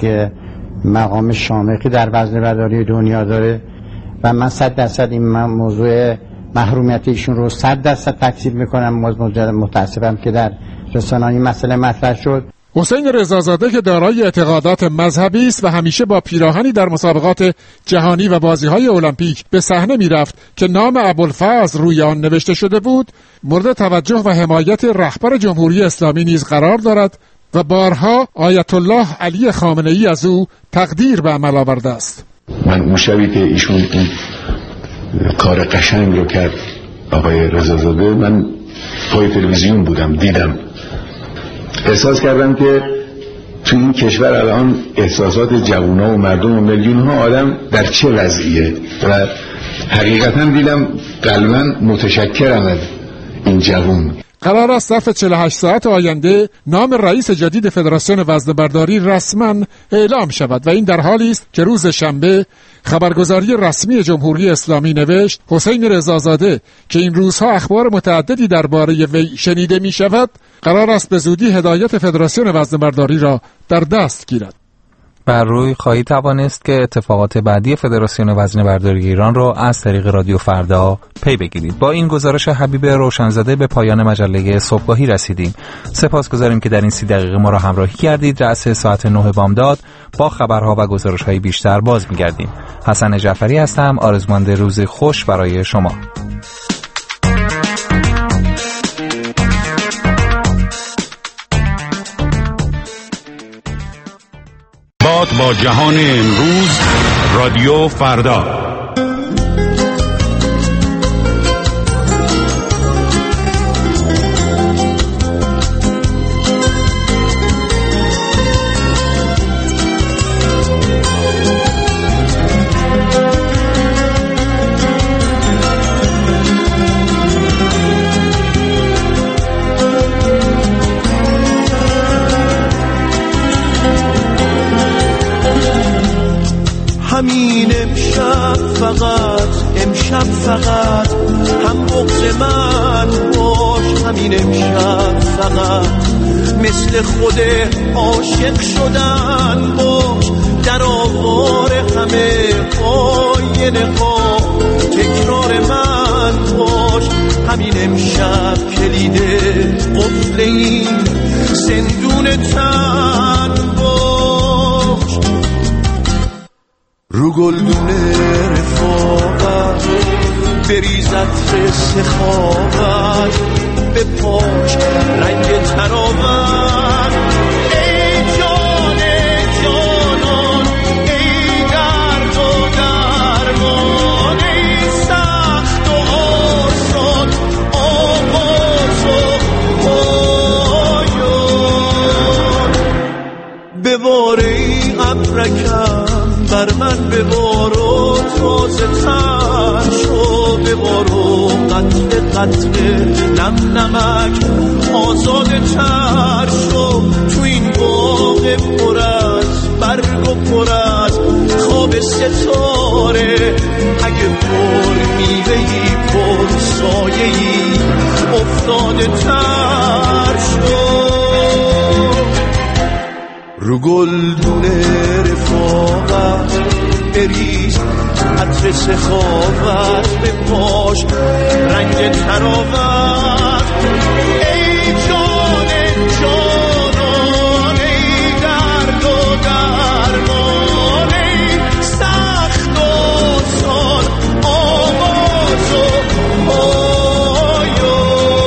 Speaker 15: مقام شامخی در وزنه‌برداری دنیا داره و من صد درصد این موضوع محرومیت ایشون رو صد درصد تکذیب میکنم. متاسفم که در رسانه‌ها این مسئله مطرح شد.
Speaker 13: حسین رضازاده که دارای اعتقادات مذهبی است و همیشه با پیراهنی در مسابقات جهانی و بازی‌های المپیک به صحنه می‌رفت که نام ابوالفضل روی آن نوشته شده بود، مورد توجه و حمایت رهبر جمهوری اسلامی نیز قرار دارد و بارها آیت الله علی خامنه‌ای از او تقدیر به عمل آورده است.
Speaker 16: من اون شبی که ایشون اون کار قشنگ رو کرد آقای رضازاده، من پای تلویزیون بودم، دیدم، احساس کردم که تو این کشور الان احساسات جوونا و مردم و میلیون ها آدم در چه وضعیه و حقیقتا دیدم قلباً متشکرم از این جوون.
Speaker 13: قرار است ظرف چهل و هشت ساعت آینده نام رئیس جدید فدراسیون وزنه‌برداری رسما اعلام شود و این در حالی است که روز شنبه خبرگزاری رسمی جمهوری اسلامی نوشت حسین رضازاده که این روزها اخبار متعددی درباره وی شنیده می شود قرار است به زودی هدایت فدراسیون وزنه‌برداری را در دست گیرد.
Speaker 3: بر روی خواهی توانست که اتفاقات بعدی فدراسیون وزنه‌برداری ایران را از طریق رادیو فردا پی بگیرید. با این گزارش حبیب روشنزاده به پایان مجله صبحگاهی رسیدیم. سپاسگزاریم که در این سی دقیقه ما را همراهی کردید. رأس ساعت نه بامداد با خبرها و گزارش‌های بیشتر باز می‌گردیم. حسن جعفری هستم. آرزومند روز خوش برای شما.
Speaker 2: با جهان امروز رادیو فردا.
Speaker 17: همین امشب فقط امشب فقط هم بغض من باش، همین امشب فقط مثل خود عاشق شدن باش، در آوار همه آینه ها تکرار من باش، همین امشب کلید قفل این زندون تن باش، رو گلدونه رفاقت بریزد سخاوت به پاش رنگ تراوت، ای جان جانان ای درد و درمان، ای سخت و آسان آواز و پایان، بباره ای ابرکم بر من ببار و تازه تر شو، ببار و قطره قطره نم نمک آزاده تر شو، تو این باغ پر از برگ و پر از خواب ستاره، اگه پر میوهی پر سایه‌ای افتاده تر شو، رو گلدونه رفاقت بریز عطر سخاوت به پاش رنگ تراوت، ای جان جانان ای درد و درمان، ای سخت و سان آواز و پایان.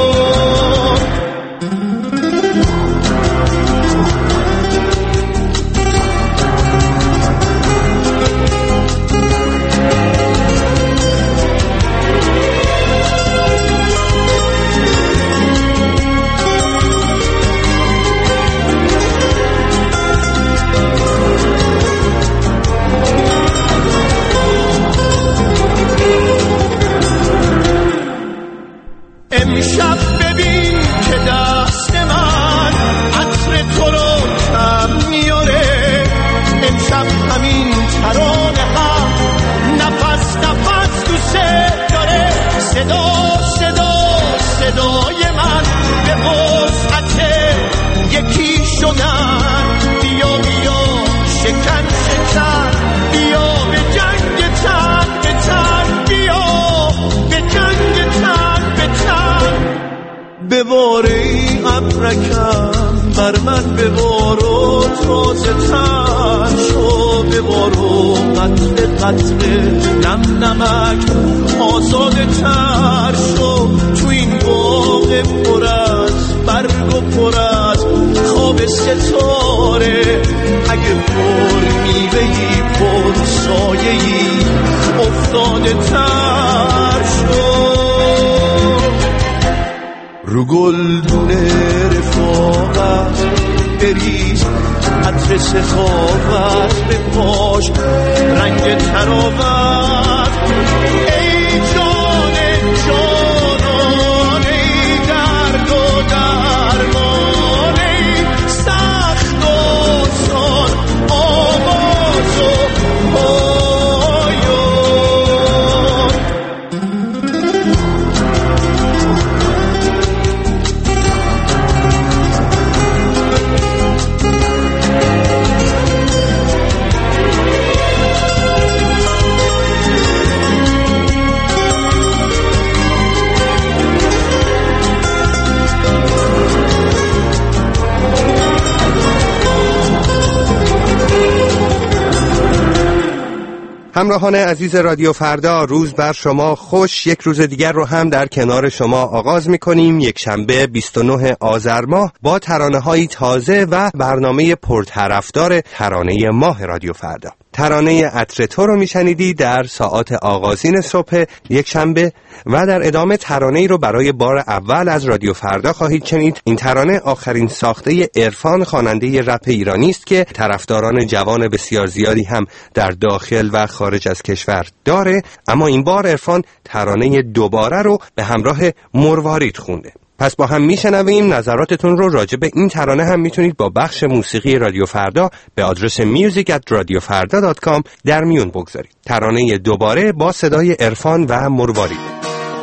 Speaker 17: امشب ببین که دست من عطر تو رو کم میاره، امشب همین ترانه هم نفس نفس دوست داره، صدا صدا صدای من به وسعت یکی شدن، بیا بیا شکن شکن بیا به جنگ تن به تن، بیا به جنگ تن به تن، بباره ای ابرکم بر من ببار و تازه تر شو، ببار و قطره قطره نم نمک آزاده تر شو، تو این باغ پر از برگ و پر از خواب ستاره، اگه پر میوهی پر سایه‌ای افتاده تر شو، رو گلدونه رفاقت بریز عطر سخاوت به پاش رنگ تراوت، ای جان جانان ای درد و درمان، ای سخت و سان آواز و پایان.
Speaker 18: همراهان عزیز رادیو فردا، روز بر شما خوش. یک روز دیگر رو هم در کنار شما آغاز می‌کنیم. یک شنبه بیست و نه آذر ماه با ترانه‌های تازه و برنامه پرطرفدار ترانه ماه رادیو فردا. ترانه عطر تو رو میشنیدی در ساعات آغازین صبح یک شنبه و در ادامه ترانه‌ای رو برای بار اول از رادیو فردا خواهید شنید. این ترانه آخرین ساخته عرفان، خواننده رپ ایرانی است که طرفداران جوان بسیار زیادی هم در داخل و خارج از کشور داره، اما این بار عرفان ترانه دوباره رو به همراه مروارید خونده. پس با هم میشنویم. نظراتتون رو راجع به این ترانه هم میتونید با بخش موسیقی رادیو فردا به آدرس میوزیک ات رادیو فردا دات کام در میون بگذارید. ترانه دوباره با صدای عرفان و مروارید.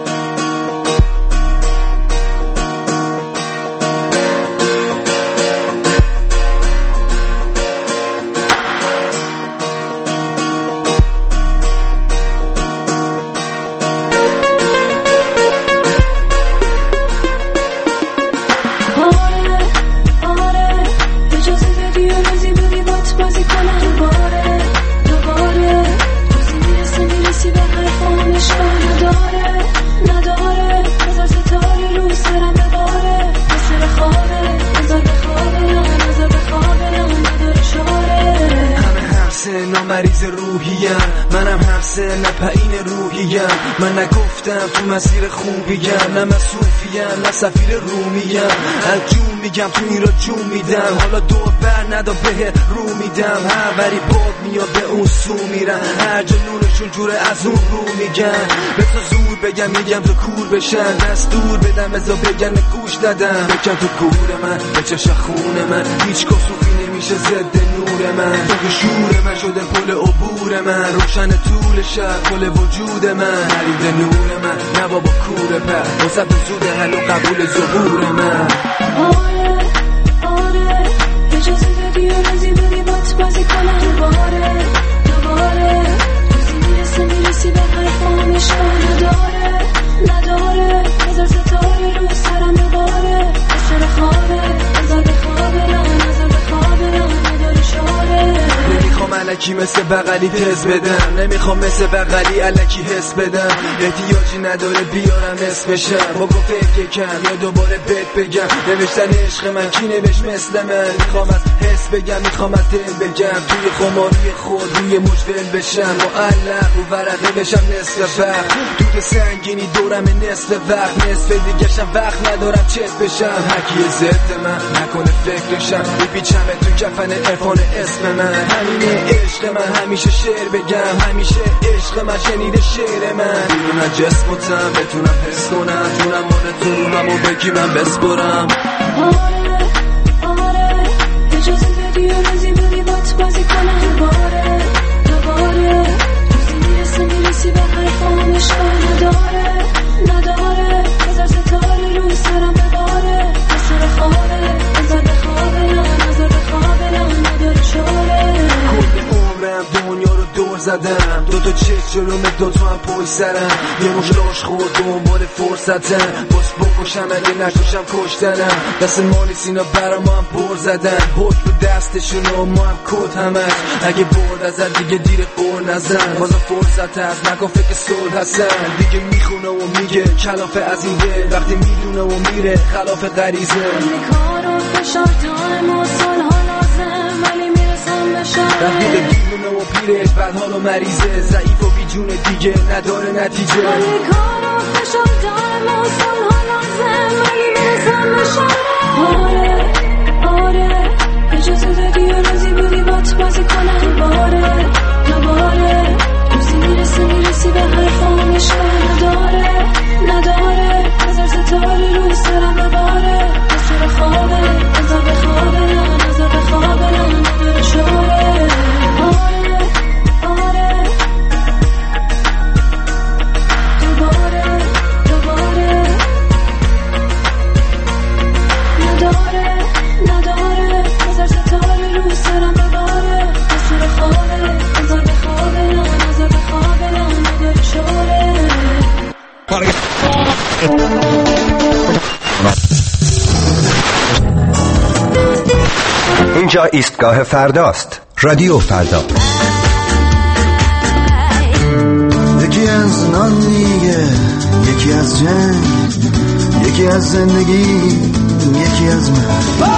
Speaker 17: مریض روحیم، منم هم سن پایین روحیم. من نگفتم تو مسیر خوبیم، نه من صوفیم نه سفیر رومیم. از جون میگم تو این را جون میدم، حالا دو بر ندا به رو میدم. هر وری باد میاد به اون سو میرم، هر جا نورشون جوره از اون رو میگن. به تو زور بگم میگم تو کور بشن، دستور بدم ازا بگن گوش ندم. بکن تو گور من به چش خون من، هیچ کسوفی نمیشه ضد نور من. تو شور من شده پل عبور من، روشن طول شب کل وجود من. نرید نور من نه بابا کوره پر، واسه به زود حلو قبول ظهور من.
Speaker 19: آره آره اجازه بدی و رازی بدی بات بازی کنم دوباره دوباره. روزی میرسه میرسی به حرفام اشکال نداره نداره. بذار ستاره رو سرم دوباره، بسر خوابه بذار بخوابه نه نظر بخوابه نه نداره شاره.
Speaker 17: نمیخوام علکی مثل بغلی تز بدم، نمیخوام مثل بغلی علکی حس بدم. احتیاجی نداره بیارم اسمشم، با گفت یکم یا دوباره بهت بگم. نوشتن عشق من کی نوشت مثل من، میخوام از حس بگم میخوام از دل بگم. توی خماری خود روی مجول بشم، معلق رو ورقه بشم نصف وقت. دود سنگینی دورم نصف وقت، نصف دیگشم وقت ندارم چت بشم. هرکی ضد من نکنه فکرشم، بپیچم تو کفن عرفان اسم من. همینه عشق من، همیشه شعر بگم، همیشه عشق من شنیده شعر من. بیرون از جسمتم بتونم حس کنم، جونم مال تو رومم و بگی من بسپرم.
Speaker 19: آره آره اجازه بدی و رازی بدی بات بازی کنم دوباره دوباره. روزی میرسه میرسی به حرفام اشکال نداره نداره. بذار ستاره رو سرم بباره، بسر خوابه بذار بخوابه نه نظر بخوابه نه نداره شاره.
Speaker 17: کل عمرم دنیا رو دور زدم، دو تا چشم جلوم دو تا هم پشت سرم. یه مش لاش خود دنبال فرصتم، باز بکشم اگه نشوشم کشتنم. دست مالی سینا برام هم پر زدن، حکم دستشون و ما هم کد همش. اگه برد ازت دیگه دیر قول نزن، بازا فرصت هست نکن فکر صلح هستن. دیگه میخونه و میگه کلافه از این دل، وقتی میدونه و میره خلاف غریزه.
Speaker 19: کار و فشار دائم و سالها لازم، ولی میرسم بشم.
Speaker 17: رفیق دیونه و پیرش بدحال و مریضه، ضعیف و بیجون دیگه نداره نتیجه.
Speaker 19: ولی کار و فشار دائم و سالها لازم، ولی میرسم بشم. آره آره اجازه دادی و رازی بودی بات بازی کنم دوباره دوباره. روزی میرسه میرسی به حرفام اشکال نداره نداره. بذار ستاره رو سرم بباره، بسر خوابه بذار بخوابه نه نظر بخوابه نه نداره شاره. آره آره دوباره دوباره. نداره نداره بذار ستاره رو سرم بباره، بسر خوابه بذار بخوابه نه نظر بخوابه نه نداره شاره.
Speaker 18: اینجا ایستگاه فرداست. رادیو فردا.
Speaker 20: یکی از نان میگه، یکی از جنگ، یکی از زندگی، یکی از من.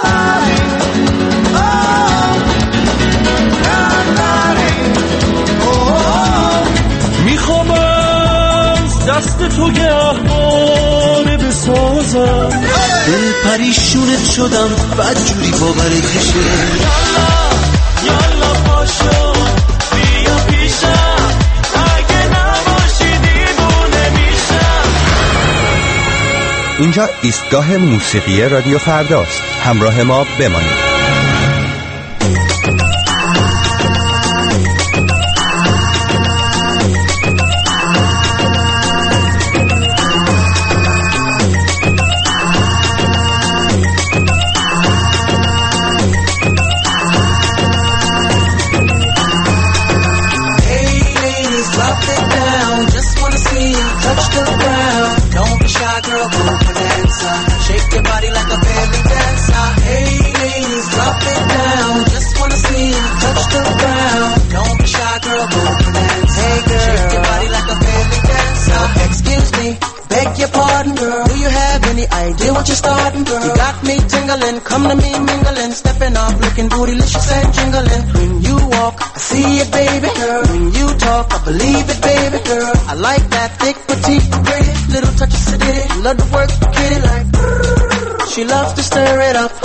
Speaker 21: میخوام از دست تو گهواره بسازم، دل پریشونت شدم بد جوری باورت میشه. یالا یالا پاشو بیا پیشم، اگه نباشی دیوونه میشم.
Speaker 18: اینجا ایستگاه موسیقی رادیو فرداست. همراه ما بمانید.
Speaker 22: What you starting, girl? You got me tingling, come to me mingling, stepping off, looking bootylicious and jingling. When you walk, I see it, baby girl. When you talk, I believe it, baby girl. I like that thick, petite, pretty, little touch of sedity. Love to work, kitty like. She loves to stir it up.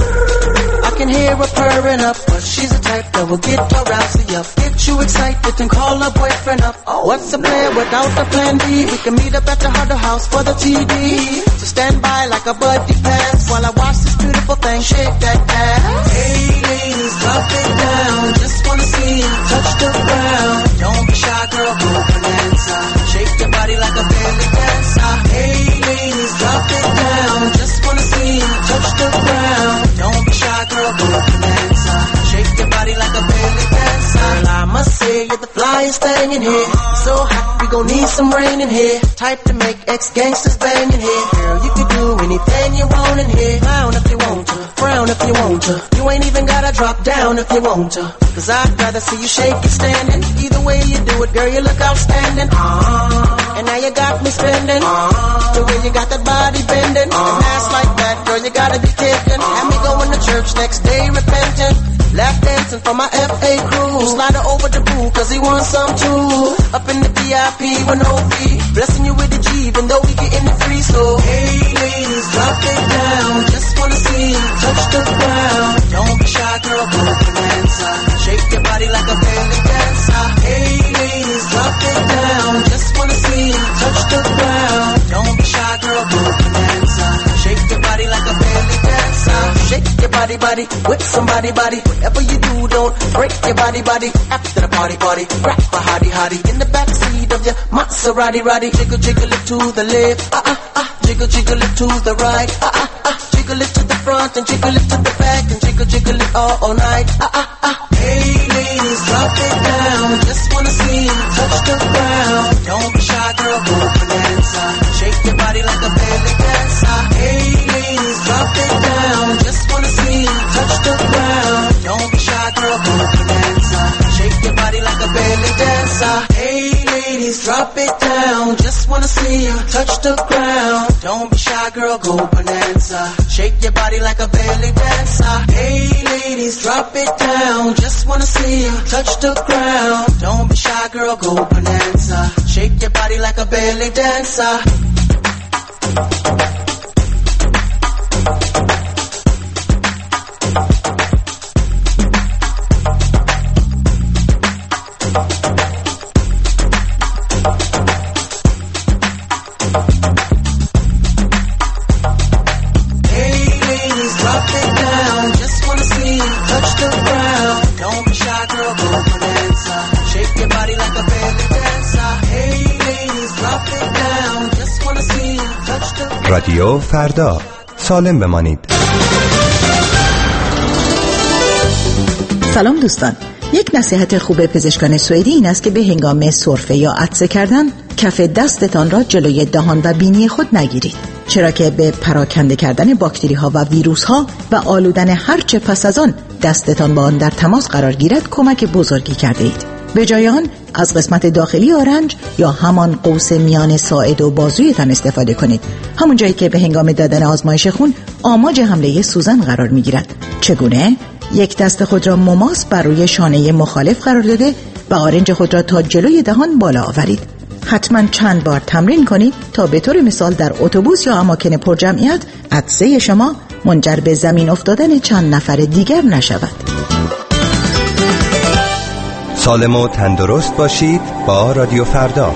Speaker 22: I can hear her purring up, but she's the type that will get her rousey up, get you excited and call her boyfriend up. Oh, what's a plan without a plan B? We can meet up at the Huddle House for the T V. So stand by like a buddy pass while I watch this beautiful thing shake that ass. Hey ladies, drop it down. Just wanna see you touch the ground. Don't be shy, girl, go bonanza. Shake your body like a belly dancer. Hey ladies, drop it down. Just wanna see you touch the ground. Don't be shy, girl, go bonanza. Shake your body like a belly dancer. Girl, I must say you're the flyest thing in here. So hot, we gon' need some rain in here. Type to make ex-gangsters bang in here. Girl, you can do anything you want in here. Frown if you want to, frown if you want to. You ain't even gotta drop down if you want to. Cause I'd rather see you shake it standing. Either way you do it, girl, you look outstanding. Uh-huh. And now you got me spending. Uh-huh. The way you got that body bending. Uh-huh. And ass like that, girl, you gotta be kidding. Have me going to church next day repentant. Lap dancing for my F A crew. Slide her over the boo, cause he wants some too. Up in the V I P with no fee. Blessing you with the G, even though we getting it free. So, hey ladies, drop it down. Just wanna see you touch the ground. Don't be shy, girl, go bonanza. Shake your body like a belly dancer. Hey ladies, drop it down. Just wanna see you touch the ground. Don't be shy, girl, go bonanza. Shake your body like a belly dancer. Shake your body, body, with somebody, body. Whatever you do, don't break your body, body. After the party, party, grab a hottie, hottie. In the backseat of your Maserati, Roddy. Jiggle, jiggle it to the left, ah, ah, ah. Jiggle, jiggle it to the right, ah, ah, ah. Jiggle it to the front and jiggle it to the back and jiggle, jiggle it all, all night, ah, ah, ah. Hey ladies, drop it down. Just wanna see you touch the ground. Don't be shy, girl, go bonanza. Shake your body like a belly dancer. Hey ladies, drop it down. Just wanna see you touch the ground. Don't be shy, girl, go bonanza. Shake your body like a belly dancer. Hey ladies, drop it down. Just wanna see you touch the ground. Don't be shy, girl, go bonanza. Shake your body like a belly dancer. Hey ladies, drop it down. Just wanna see you touch the ground. Don't be shy, girl, go bonanza. Shake your body like a belly dancer.
Speaker 18: رادیو فردا، سالم بمانید.
Speaker 23: سلام دوستان، یک نصیحت خوب پزشکان سوئدی این است که به هنگام سرفه یا عطسه کردن کف دستتان را جلوی دهان و بینی خود نگیرید، چرا که به پراکنده کردن باکتری ها و ویروس ها و آلودن هرچه پس از آن دستتان با آن در تماس قرار گیرد کمک بزرگی کرده اید. به جای آن از قسمت داخلی آرنج یا همان قوس میان ساعد و بازویتان استفاده کنید، همون جایی که به هنگام دادن آزمایش خون آماج حمله سوزن قرار میگیرد. چگونه؟ یک دست خود را مماس بر روی شانه مخالف قرار داده و آرنج خود را تا جلوی دهان بالا آورید. حتما چند بار تمرین کنید تا به طور مثال در اتوبوس یا اماکن پرجمعیت عطسه شما منجر به زمین افتادن چند نفر دیگر نشود.
Speaker 18: سالم و تندرست باشید با رادیو فردا.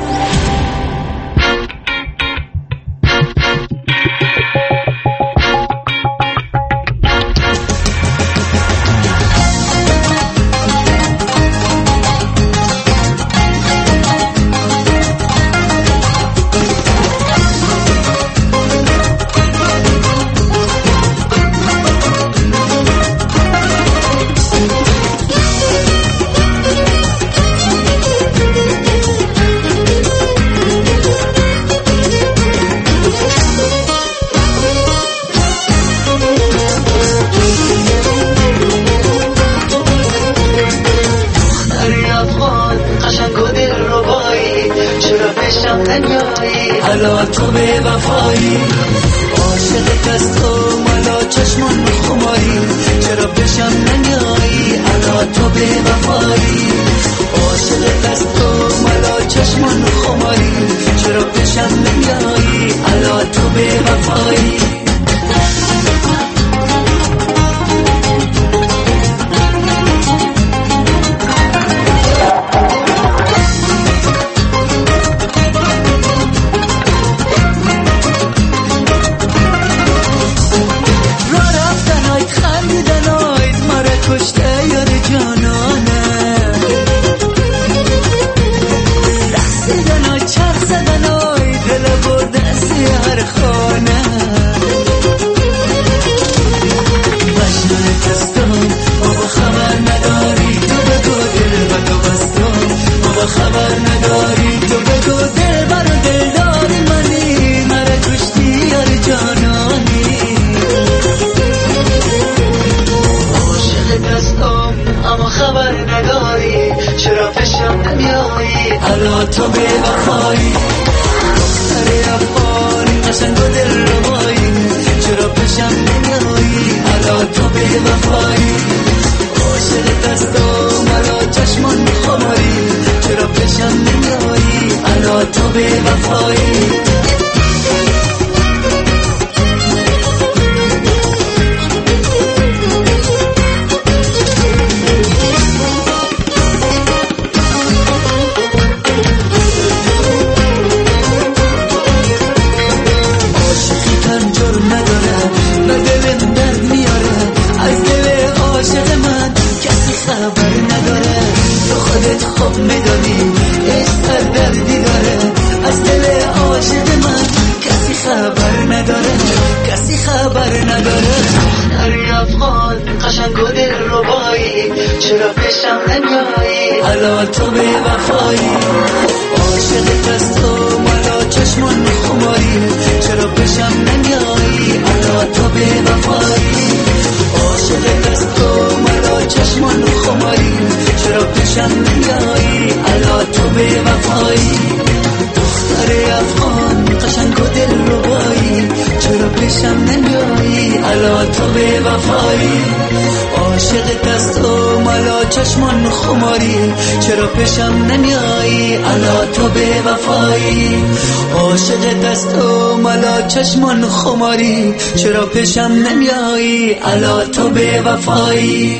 Speaker 21: چشمان خماری چرا پیشم نمیایی الا تو به وفایی.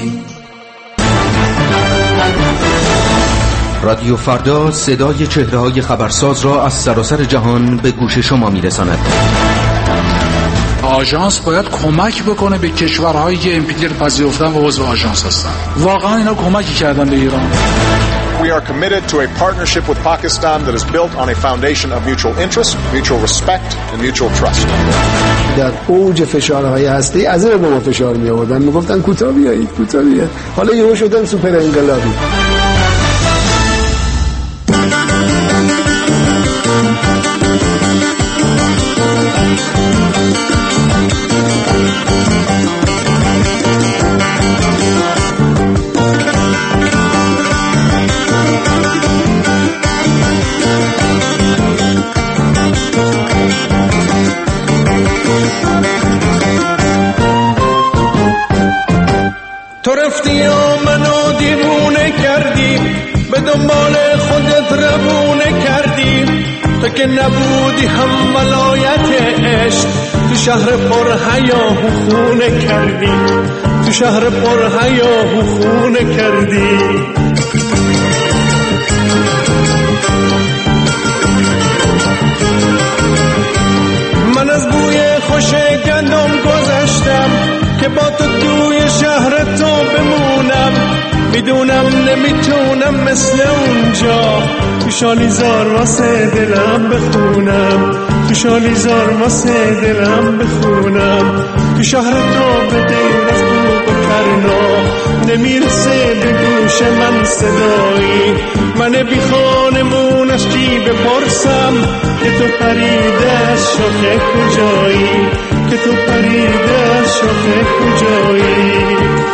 Speaker 1: رادیو فردا صدای چهره‌های خبرساز را از سراسر جهان به گوش شما میرساند.
Speaker 6: آژانس باید کمک بکنه به کشورهایی که امپیدر پذیرفتن و عضو آژانس هستن. واقعا اینا کمکی کردن به ایران.
Speaker 7: We are committed to a partnership with Pakistan that is built on a foundation of mutual interest, mutual respect and mutual trust.
Speaker 24: در اوج فشارهای هستی از این به ما فشار می آوردن، میگفتن کوتاه بیایید کوتاه بیایید، حالا یهو شدن سوپر انقلابی.
Speaker 4: به دنبال خودت روونه کردی، تو که نبودی هم ولایت عشق، تو شهر پر هیاهو خونه کردی، تو شهر پر هیاهو خونه کردی. من از بوی خوش گندم گذشتم که با تو توی شهر تو بمونم، میدونم نمیتونم مثل اونجا تو شالیزار واسه دلم بخونم، تو شالیزار واسه دلم بخونم. تو شهر تو به غیر از بوق و کرنا نمیرسه به گوش من صدایی، من بی خانمونش کی بپرسم که تو پریده از شوخه کجایی، که تو پریده از شوخه کجایی.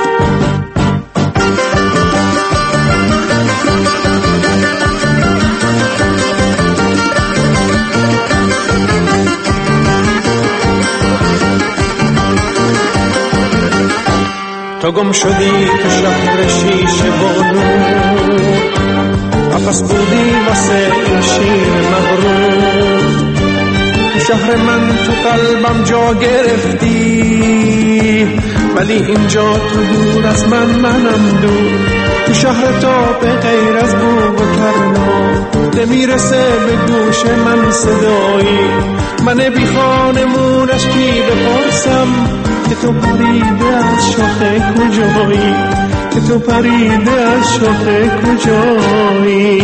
Speaker 4: تو گم شدی تو شهر شیشه و نور، قفس بودی واسه این شیر مغرور. تو شهر من تو قلبم جا گرفتی، ولی اینجا تو دور از من منم دور. تو شهر تو به غیر از بوق و کرنا نمیرسه به گوش من صدایی، من بی خانمونش کی بپرسم که تو پریده از شاخه کجایی، که تو پریده از شاخه کجایی.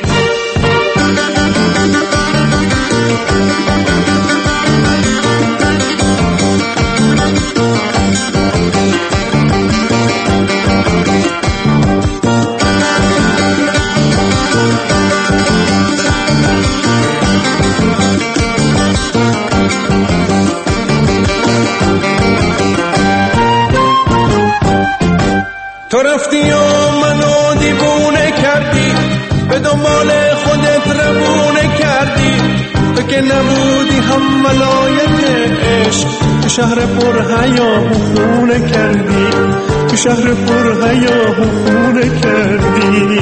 Speaker 4: تو رفتی و منو دیوونه کردی، به دنبال خودت روونه کردی، تو که نبودی هم ولایت عشق، تو شهر پر هیاهو خونه کردی، تو شهر پر هیاهو خونه کردی.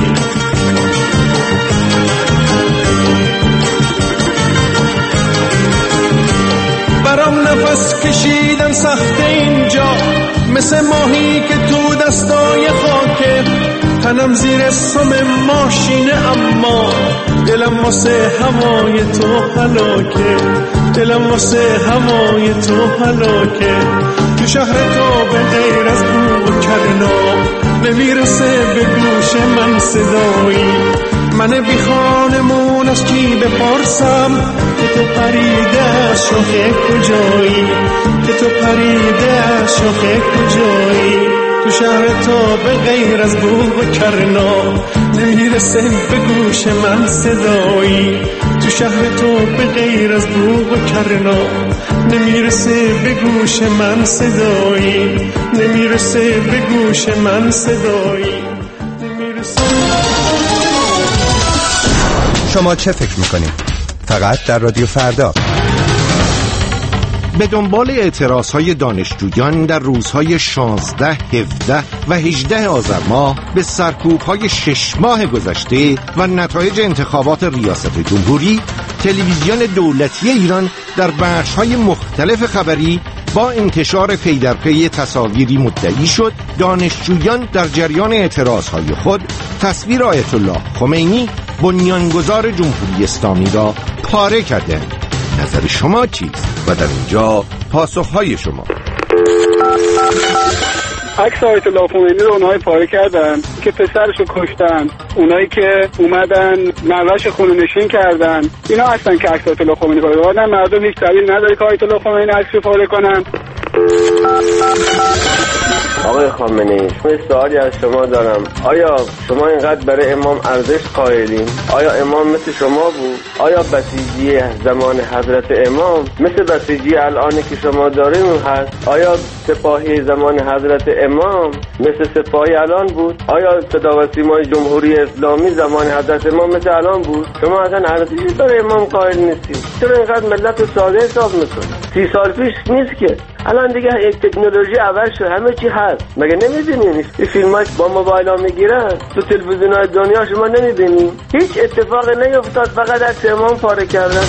Speaker 4: برام نفس کشیدن سخت اینجا، مثل ماهی که تو دستای خاکه، تنم زیر سم ماشینه اما دلم واسه هوای تو هلاکه، دلم واسه هوای تو هلاکه. تو شهر تو به غیر از بوق و کرنا نمیرسه به گوش من صدایی، من بی خانمونش کی بپرسم که تو پریده از شاخه کجایی، که تو پریده از شاخه کجایی. تو شهر تو به غیر از بوق و کرنا نمیرسه به گوش من صدایی، تو شهر تو به غیر از بوق و کرنا نمیرسه به گوش من صدایی، نمیرسه به گوش من صدایی، نمیرسه.
Speaker 18: شما چه فکر میکنید؟ فقط در رادیو فردا.
Speaker 12: به دنبال اعتراضهای دانشجویان در روزهای شانزده، هفده و هجده آذر ماه به سرکوب‌های شش ماه گذشته و نتایج انتخابات ریاست جمهوری، تلویزیون دولتی ایران در بخش‌های مختلف خبری با انتشار پی در پی تصاویری مدعی شد دانشجویان در جریان اعتراضهای خود تصویر آیت الله خمینی بنیانگذار جمهوری اسلامی را پاره کردند. نظر شما چیست؟ و در اینجا پاسخهای شما.
Speaker 5: عکس آیت الله خمینی رو اونهای پاره کردن که پسرشو کشتن، اونایی که اومدن نوه‌ش خونه نشین کردن، اینا هستن که عکس آیت الله خمینی پاره کردن. مردم هیچ دلیل نداره که آیت الله خمینی عکسشو پاره کنن.
Speaker 8: آقای خامنه‌ای، یه سوالی از شما دارم. آیا شما اینقدر برای امام ارزش قائلین؟ آیا امام مثل شما بود؟ آیا بسیجی زمان حضرت امام مثل بسیجی الانی که شما دارین هست؟ آیا سپاهی زمان حضرت امام مثل سپاهی الان بود؟ آیا صدا و سیمای جمهوری اسلامی زمان حضرت امام مثل الان بود؟ شما اصلا ارزشی برای امام قائل نیستید. چرا اینقدر ملت ساده حساب میکنید؟ سی سال پیش نیست که الان دیگه یک تکنولوژی عوض شد، همه چی هست. مگه نمی‌بینین این فیلماش با موبایل ها میگیرن تو تلویزیون‌های دنیا؟ شما نمی‌بینین هیچ اتفاقی نیفتاد، فقط از امام پاره کردن.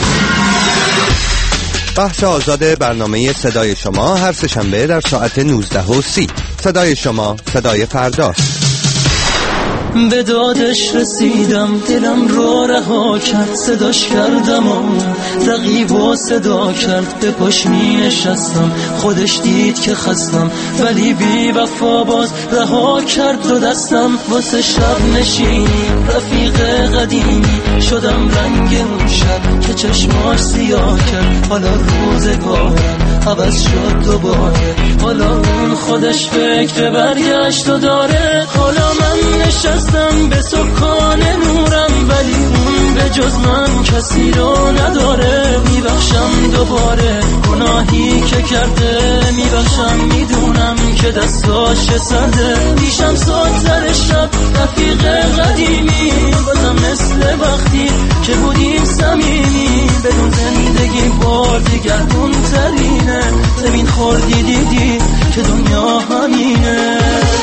Speaker 18: بحث آزاد برنامه صدای شما هر سه‌شنبه در ساعت نوزده و سی. صدای شما، صدای فرداست.
Speaker 21: به دادش رسیدم، دلم رو رها کرد، صداش کردم و رقیب و صدا کرد. به پاش می نشستم، خودش دید که خستم، ولی بی وفا باز رها کرد دو دستم. واسه شب نشینی رفیق قدیمی شدم رنگ اون شب که چشماش سیاه کرد. حالا روزگارم عوض شد دوباره، حالا اون خودش فکر برگشت و داره. حالا من نشستم به سکان نورم، ولی اون به جز من کسی رو نداره. میبخشم دوباره گناهی که کرده، میبخشم میدونم که دستاش سرده. پیشم ساد سر شب رفیق قدیمی، بازم مثل وقتی که بودیم صمیمی. بدون زندگی بار دیگردون ترینه، زمین خوردی دیدی که دنیا همینه.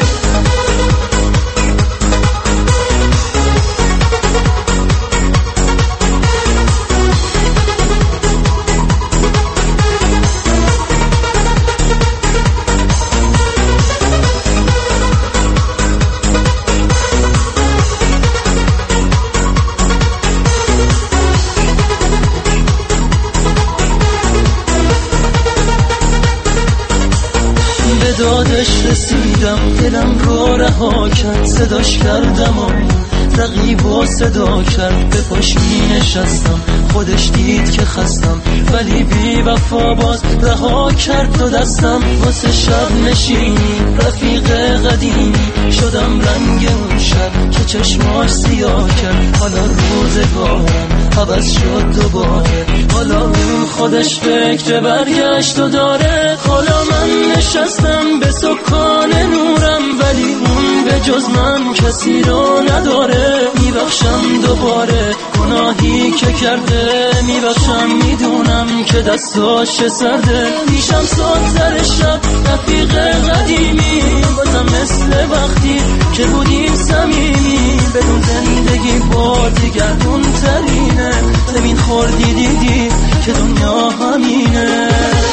Speaker 21: دادش رسیدم، دلم رو رها کرد، صداش کردم و رقیب و صدا کرد. به پاش می نشستم، خودش دید که خستم، ولی بی وفا باز رها کرد دو دستم. واسه شب نشینی رفیق قدیمی شدم رنگ اون شب که چشماش سیاه کرد. حالا روزگارم عوض شد دوباره، حالا اون خودش فکر برگشت و داره. حالا من نشستم به سکان نورم، ولی اون به جز من کسی رو نداره. میبخشم دوباره گناهی که کرده، میبخشم میدونم که دستاش سرده. پیشم ساد سر شب رفیق قدیمی، بازم مثل وقتی که بودیم صمیمی. بدون زندگی بار دیگردون ترینه، زمین خوردی دیدی که دنیا همینه.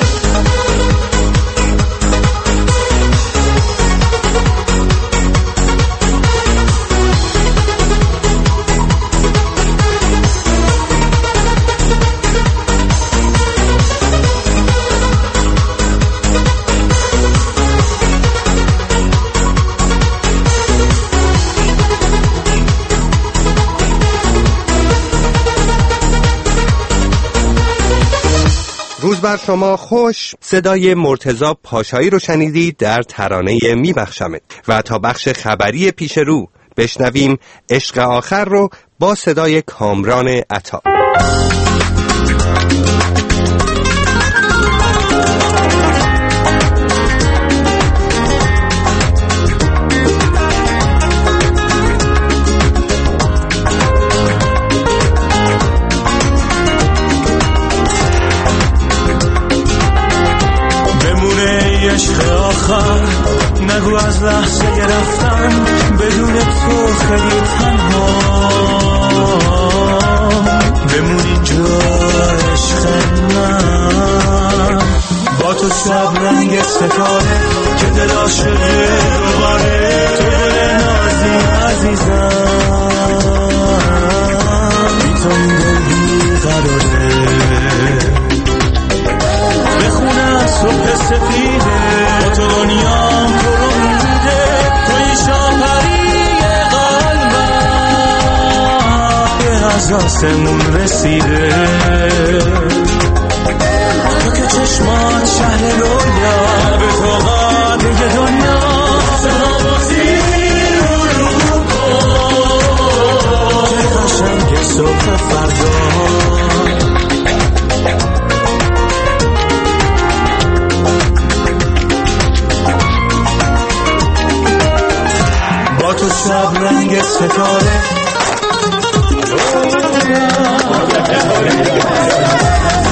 Speaker 18: روز بر شما خوش. صدای مرتضی پاشایی رو شنیدید در ترانه میبخشمت. و تا بخش خبری پیش رو بشنویم عشق آخر رو با صدای کامران عطا.
Speaker 4: عشق آخر نگو از لحظه گرفتم، بدون تو خیلی تنها بمون اینجا عشق من. با تو شب رنگ ستاره که دل عاشقه دوباره، تو گل نازی عزیزم، بی تو این دل بی قراره. بخونم صبح سفیده با تو دنیام تو رو میده، توی شاپری قلبم به از آسمون رسیده. تو که چشمان شهر رویا، به تو قاده دنیا سنابازی رو رو کن. چه قشنگ صبح فردا، با تو شب رنگ ستاره